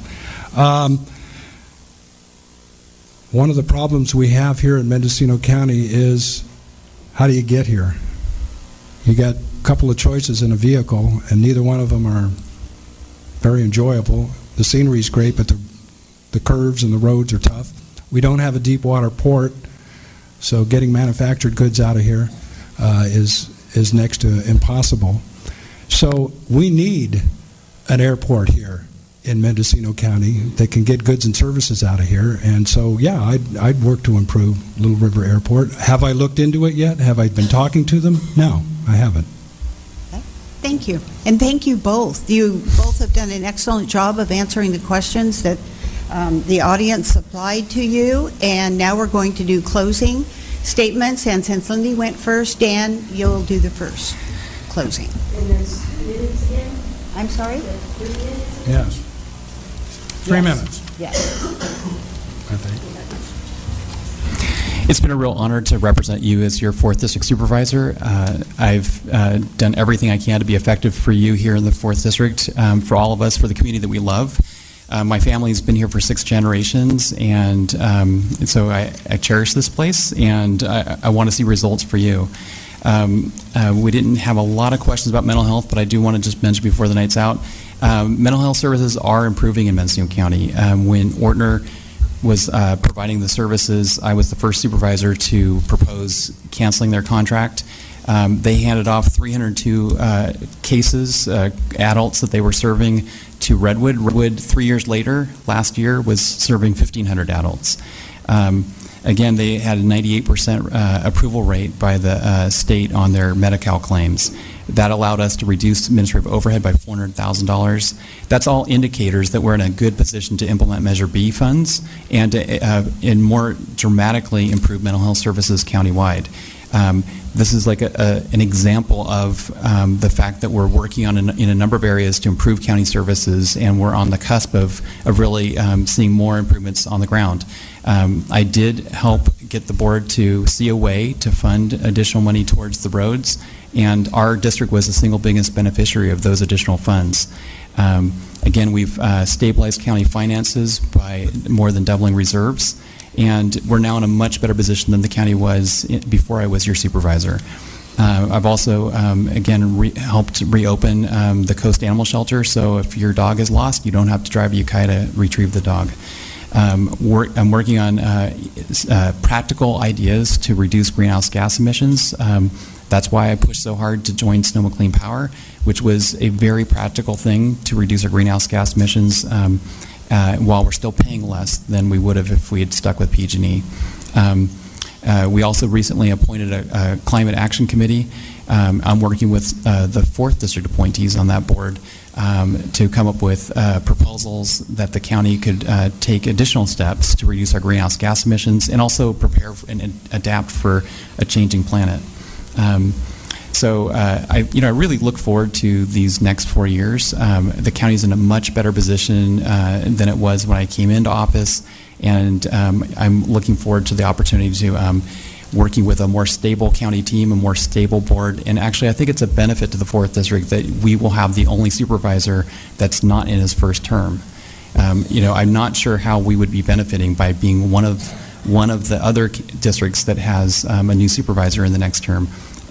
One of the problems we have here in Mendocino County is, how do you get here? You got a couple of choices in a vehicle, and neither one of them are very enjoyable. The scenery's great, but the curves and the roads are tough. We don't have a deep water port, so getting manufactured goods out of here is next to impossible. So we need an airport here in Mendocino County that can get goods and services out of here. And so, yeah, I'd work to improve Little River Airport. Have I looked into it yet? Have I been talking to them? No, I haven't.
Okay. Thank you. And thank you both. You both have done an excellent job of answering the questions that the audience supplied to you. And now we're going to do closing statements. And since Lindy went first, Dan, you'll do the first closing.
And there's minutes again?
I'm sorry?
3 minutes?
Yes. 3 minutes.
Yes.
I think.
It's been a real honor to represent you as your 4th District Supervisor. I've done everything I can to be effective for you here in the 4th District, for all of us, for the community that we love. My family's been here for 6 generations, and so I cherish this place, and I want to see results for you. We didn't have a lot of questions about mental health, but I do want to just mention before the night's out, mental health services are improving in Mendocino County. When Ortner was providing the services, I was the first supervisor to propose canceling their contract. They handed off 302 cases, adults that they were serving, to Redwood. Redwood, 3 years later, last year, was serving 1,500 adults. Again, they had a 98% approval rate by the state on their Medi-Cal claims. That allowed us to reduce administrative overhead by $400,000. That's all indicators that we're in a good position to implement Measure B funds and to more dramatically improve mental health services countywide. This is like an example of the fact that we're working on in a number of areas to improve county services, and we're on the cusp of really seeing more improvements on the ground. I did help get the board to see a way to fund additional money towards the roads, and our district was the single biggest beneficiary of those additional funds. Again, we've stabilized county finances by more than doubling reserves, and we're now in a much better position than the county was before I was your supervisor. I've also, again, helped reopen the Coast Animal Shelter, so if your dog is lost, you don't have to drive to Ukiah to retrieve the dog. I'm working on practical ideas to reduce greenhouse gas emissions. That's why I pushed so hard to join Sonoma Clean Power, which was a very practical thing to reduce our greenhouse gas emissions while we're still paying less than we would have if we had stuck with PG&E. We also recently appointed a Climate Action Committee. I'm working with the 4th District appointees on that board to come up with proposals that the county could take additional steps to reduce our greenhouse gas emissions and also prepare and adapt for a changing planet. So I really look forward to these next 4 years. The county's in a much better position than it was when I came into office, and I'm looking forward to the opportunity to working with a more stable county team, a more stable board, and actually I think it's a benefit to the 4th District that we will have the only supervisor that's not in his first term. I'm not sure how we would be benefiting by being one of the other districts that has a new supervisor in the next term.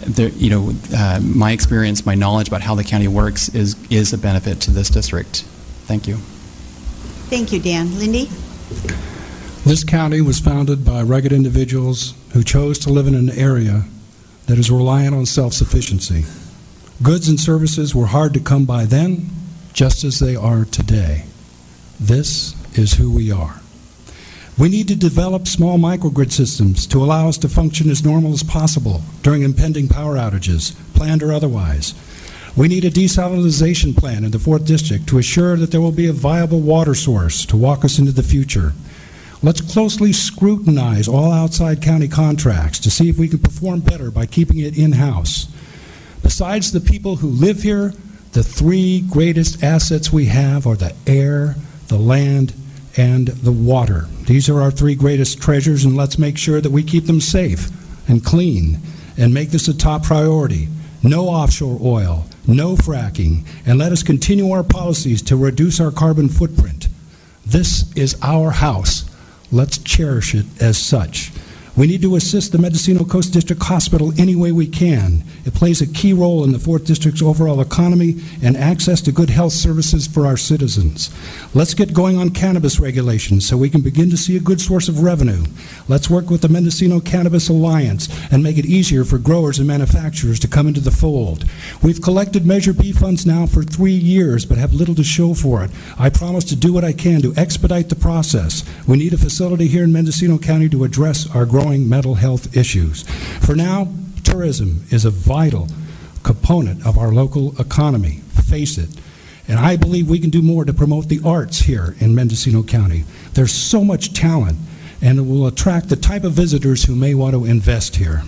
My experience, my knowledge about how the county works is a benefit to this district. Thank you.
Thank you, Dan. Lindy?
This county was founded by rugged individuals who chose to live in an area that is reliant on self-sufficiency. Goods and services were hard to come by then, just as they are today. This is who we are. We need to develop small microgrid systems to allow us to function as normal as possible during impending power outages, planned or otherwise. We need a desalination plan in the 4th District to assure that there will be a viable water source to walk us into the future. Let's closely scrutinize all outside county contracts to see if we can perform better by keeping it in-house. Besides the people who live here, the 3 greatest assets we have are the air, the land, and the water. These are our 3 greatest treasures, and let's make sure that we keep them safe and clean and make this a top priority. No offshore oil, no fracking, and let us continue our policies to reduce our carbon footprint. This is our house. Let's cherish it as such. We need to assist the Mendocino Coast District Hospital any way we can. It plays a key role in the 4th District's overall economy and access to good health services for our citizens. Let's get going on cannabis regulations so we can begin to see a good source of revenue. Let's work with the Mendocino Cannabis Alliance and make it easier for growers and manufacturers to come into the fold. We've collected Measure B funds now for 3 years but have little to show for it. I promise to do what I can to expedite the process. We need a facility here in Mendocino County to address our growing mental health issues. For now, tourism is a vital component of our local economy. Face it. And I believe we can do more to promote the arts here in Mendocino County. There's so much talent, and it will attract the type of visitors who may want to invest here.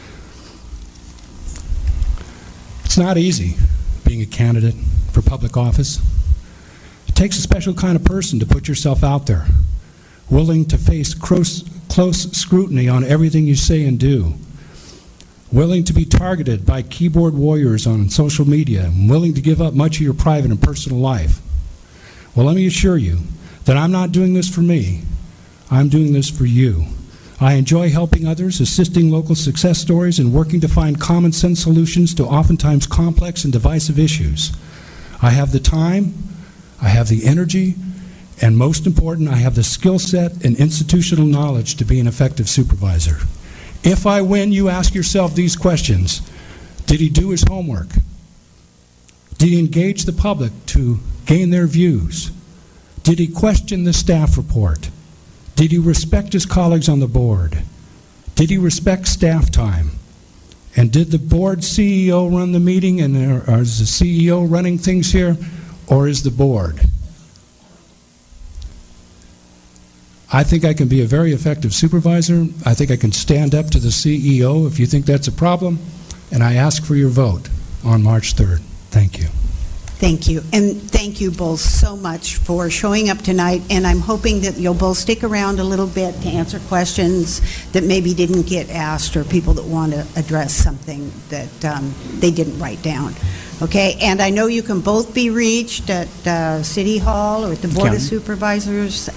It's not easy being a candidate for public office. It takes a special kind of person to put yourself out there, willing to face close scrutiny on everything you say and do, willing to be targeted by keyboard warriors on social media, and willing to give up much of your private and personal life. Well, let me assure you that I'm not doing this for me. I'm doing this for you. I enjoy helping others, assisting local success stories, and working to find common sense solutions to oftentimes complex and divisive issues. I have the time, I have the energy, and most important, I have the skill set and institutional knowledge to be an effective supervisor. If I win, you ask yourself these questions. Did he do his homework? Did he engage the public to gain their views? Did he question the staff report? Did he respect his colleagues on the board? Did he respect staff time? And did the board CEO run the meeting, and is the CEO running things here, or is the board? I think I can be a very effective supervisor. I think I can stand up to the CEO if you think that's a problem, and I ask for your vote on March 3rd. Thank you.
Thank you. And thank you both so much for showing up tonight, and I'm hoping that you'll both stick around a little bit to answer questions that maybe didn't get asked, or people that want to address something that they didn't write down. Okay? And I know you can both be reached at City Hall or at the Board of Supervisors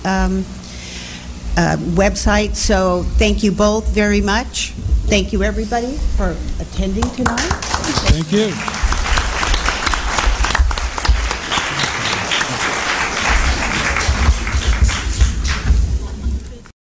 website. So thank you both very much. Thank you, everybody, for attending tonight.
Thank you.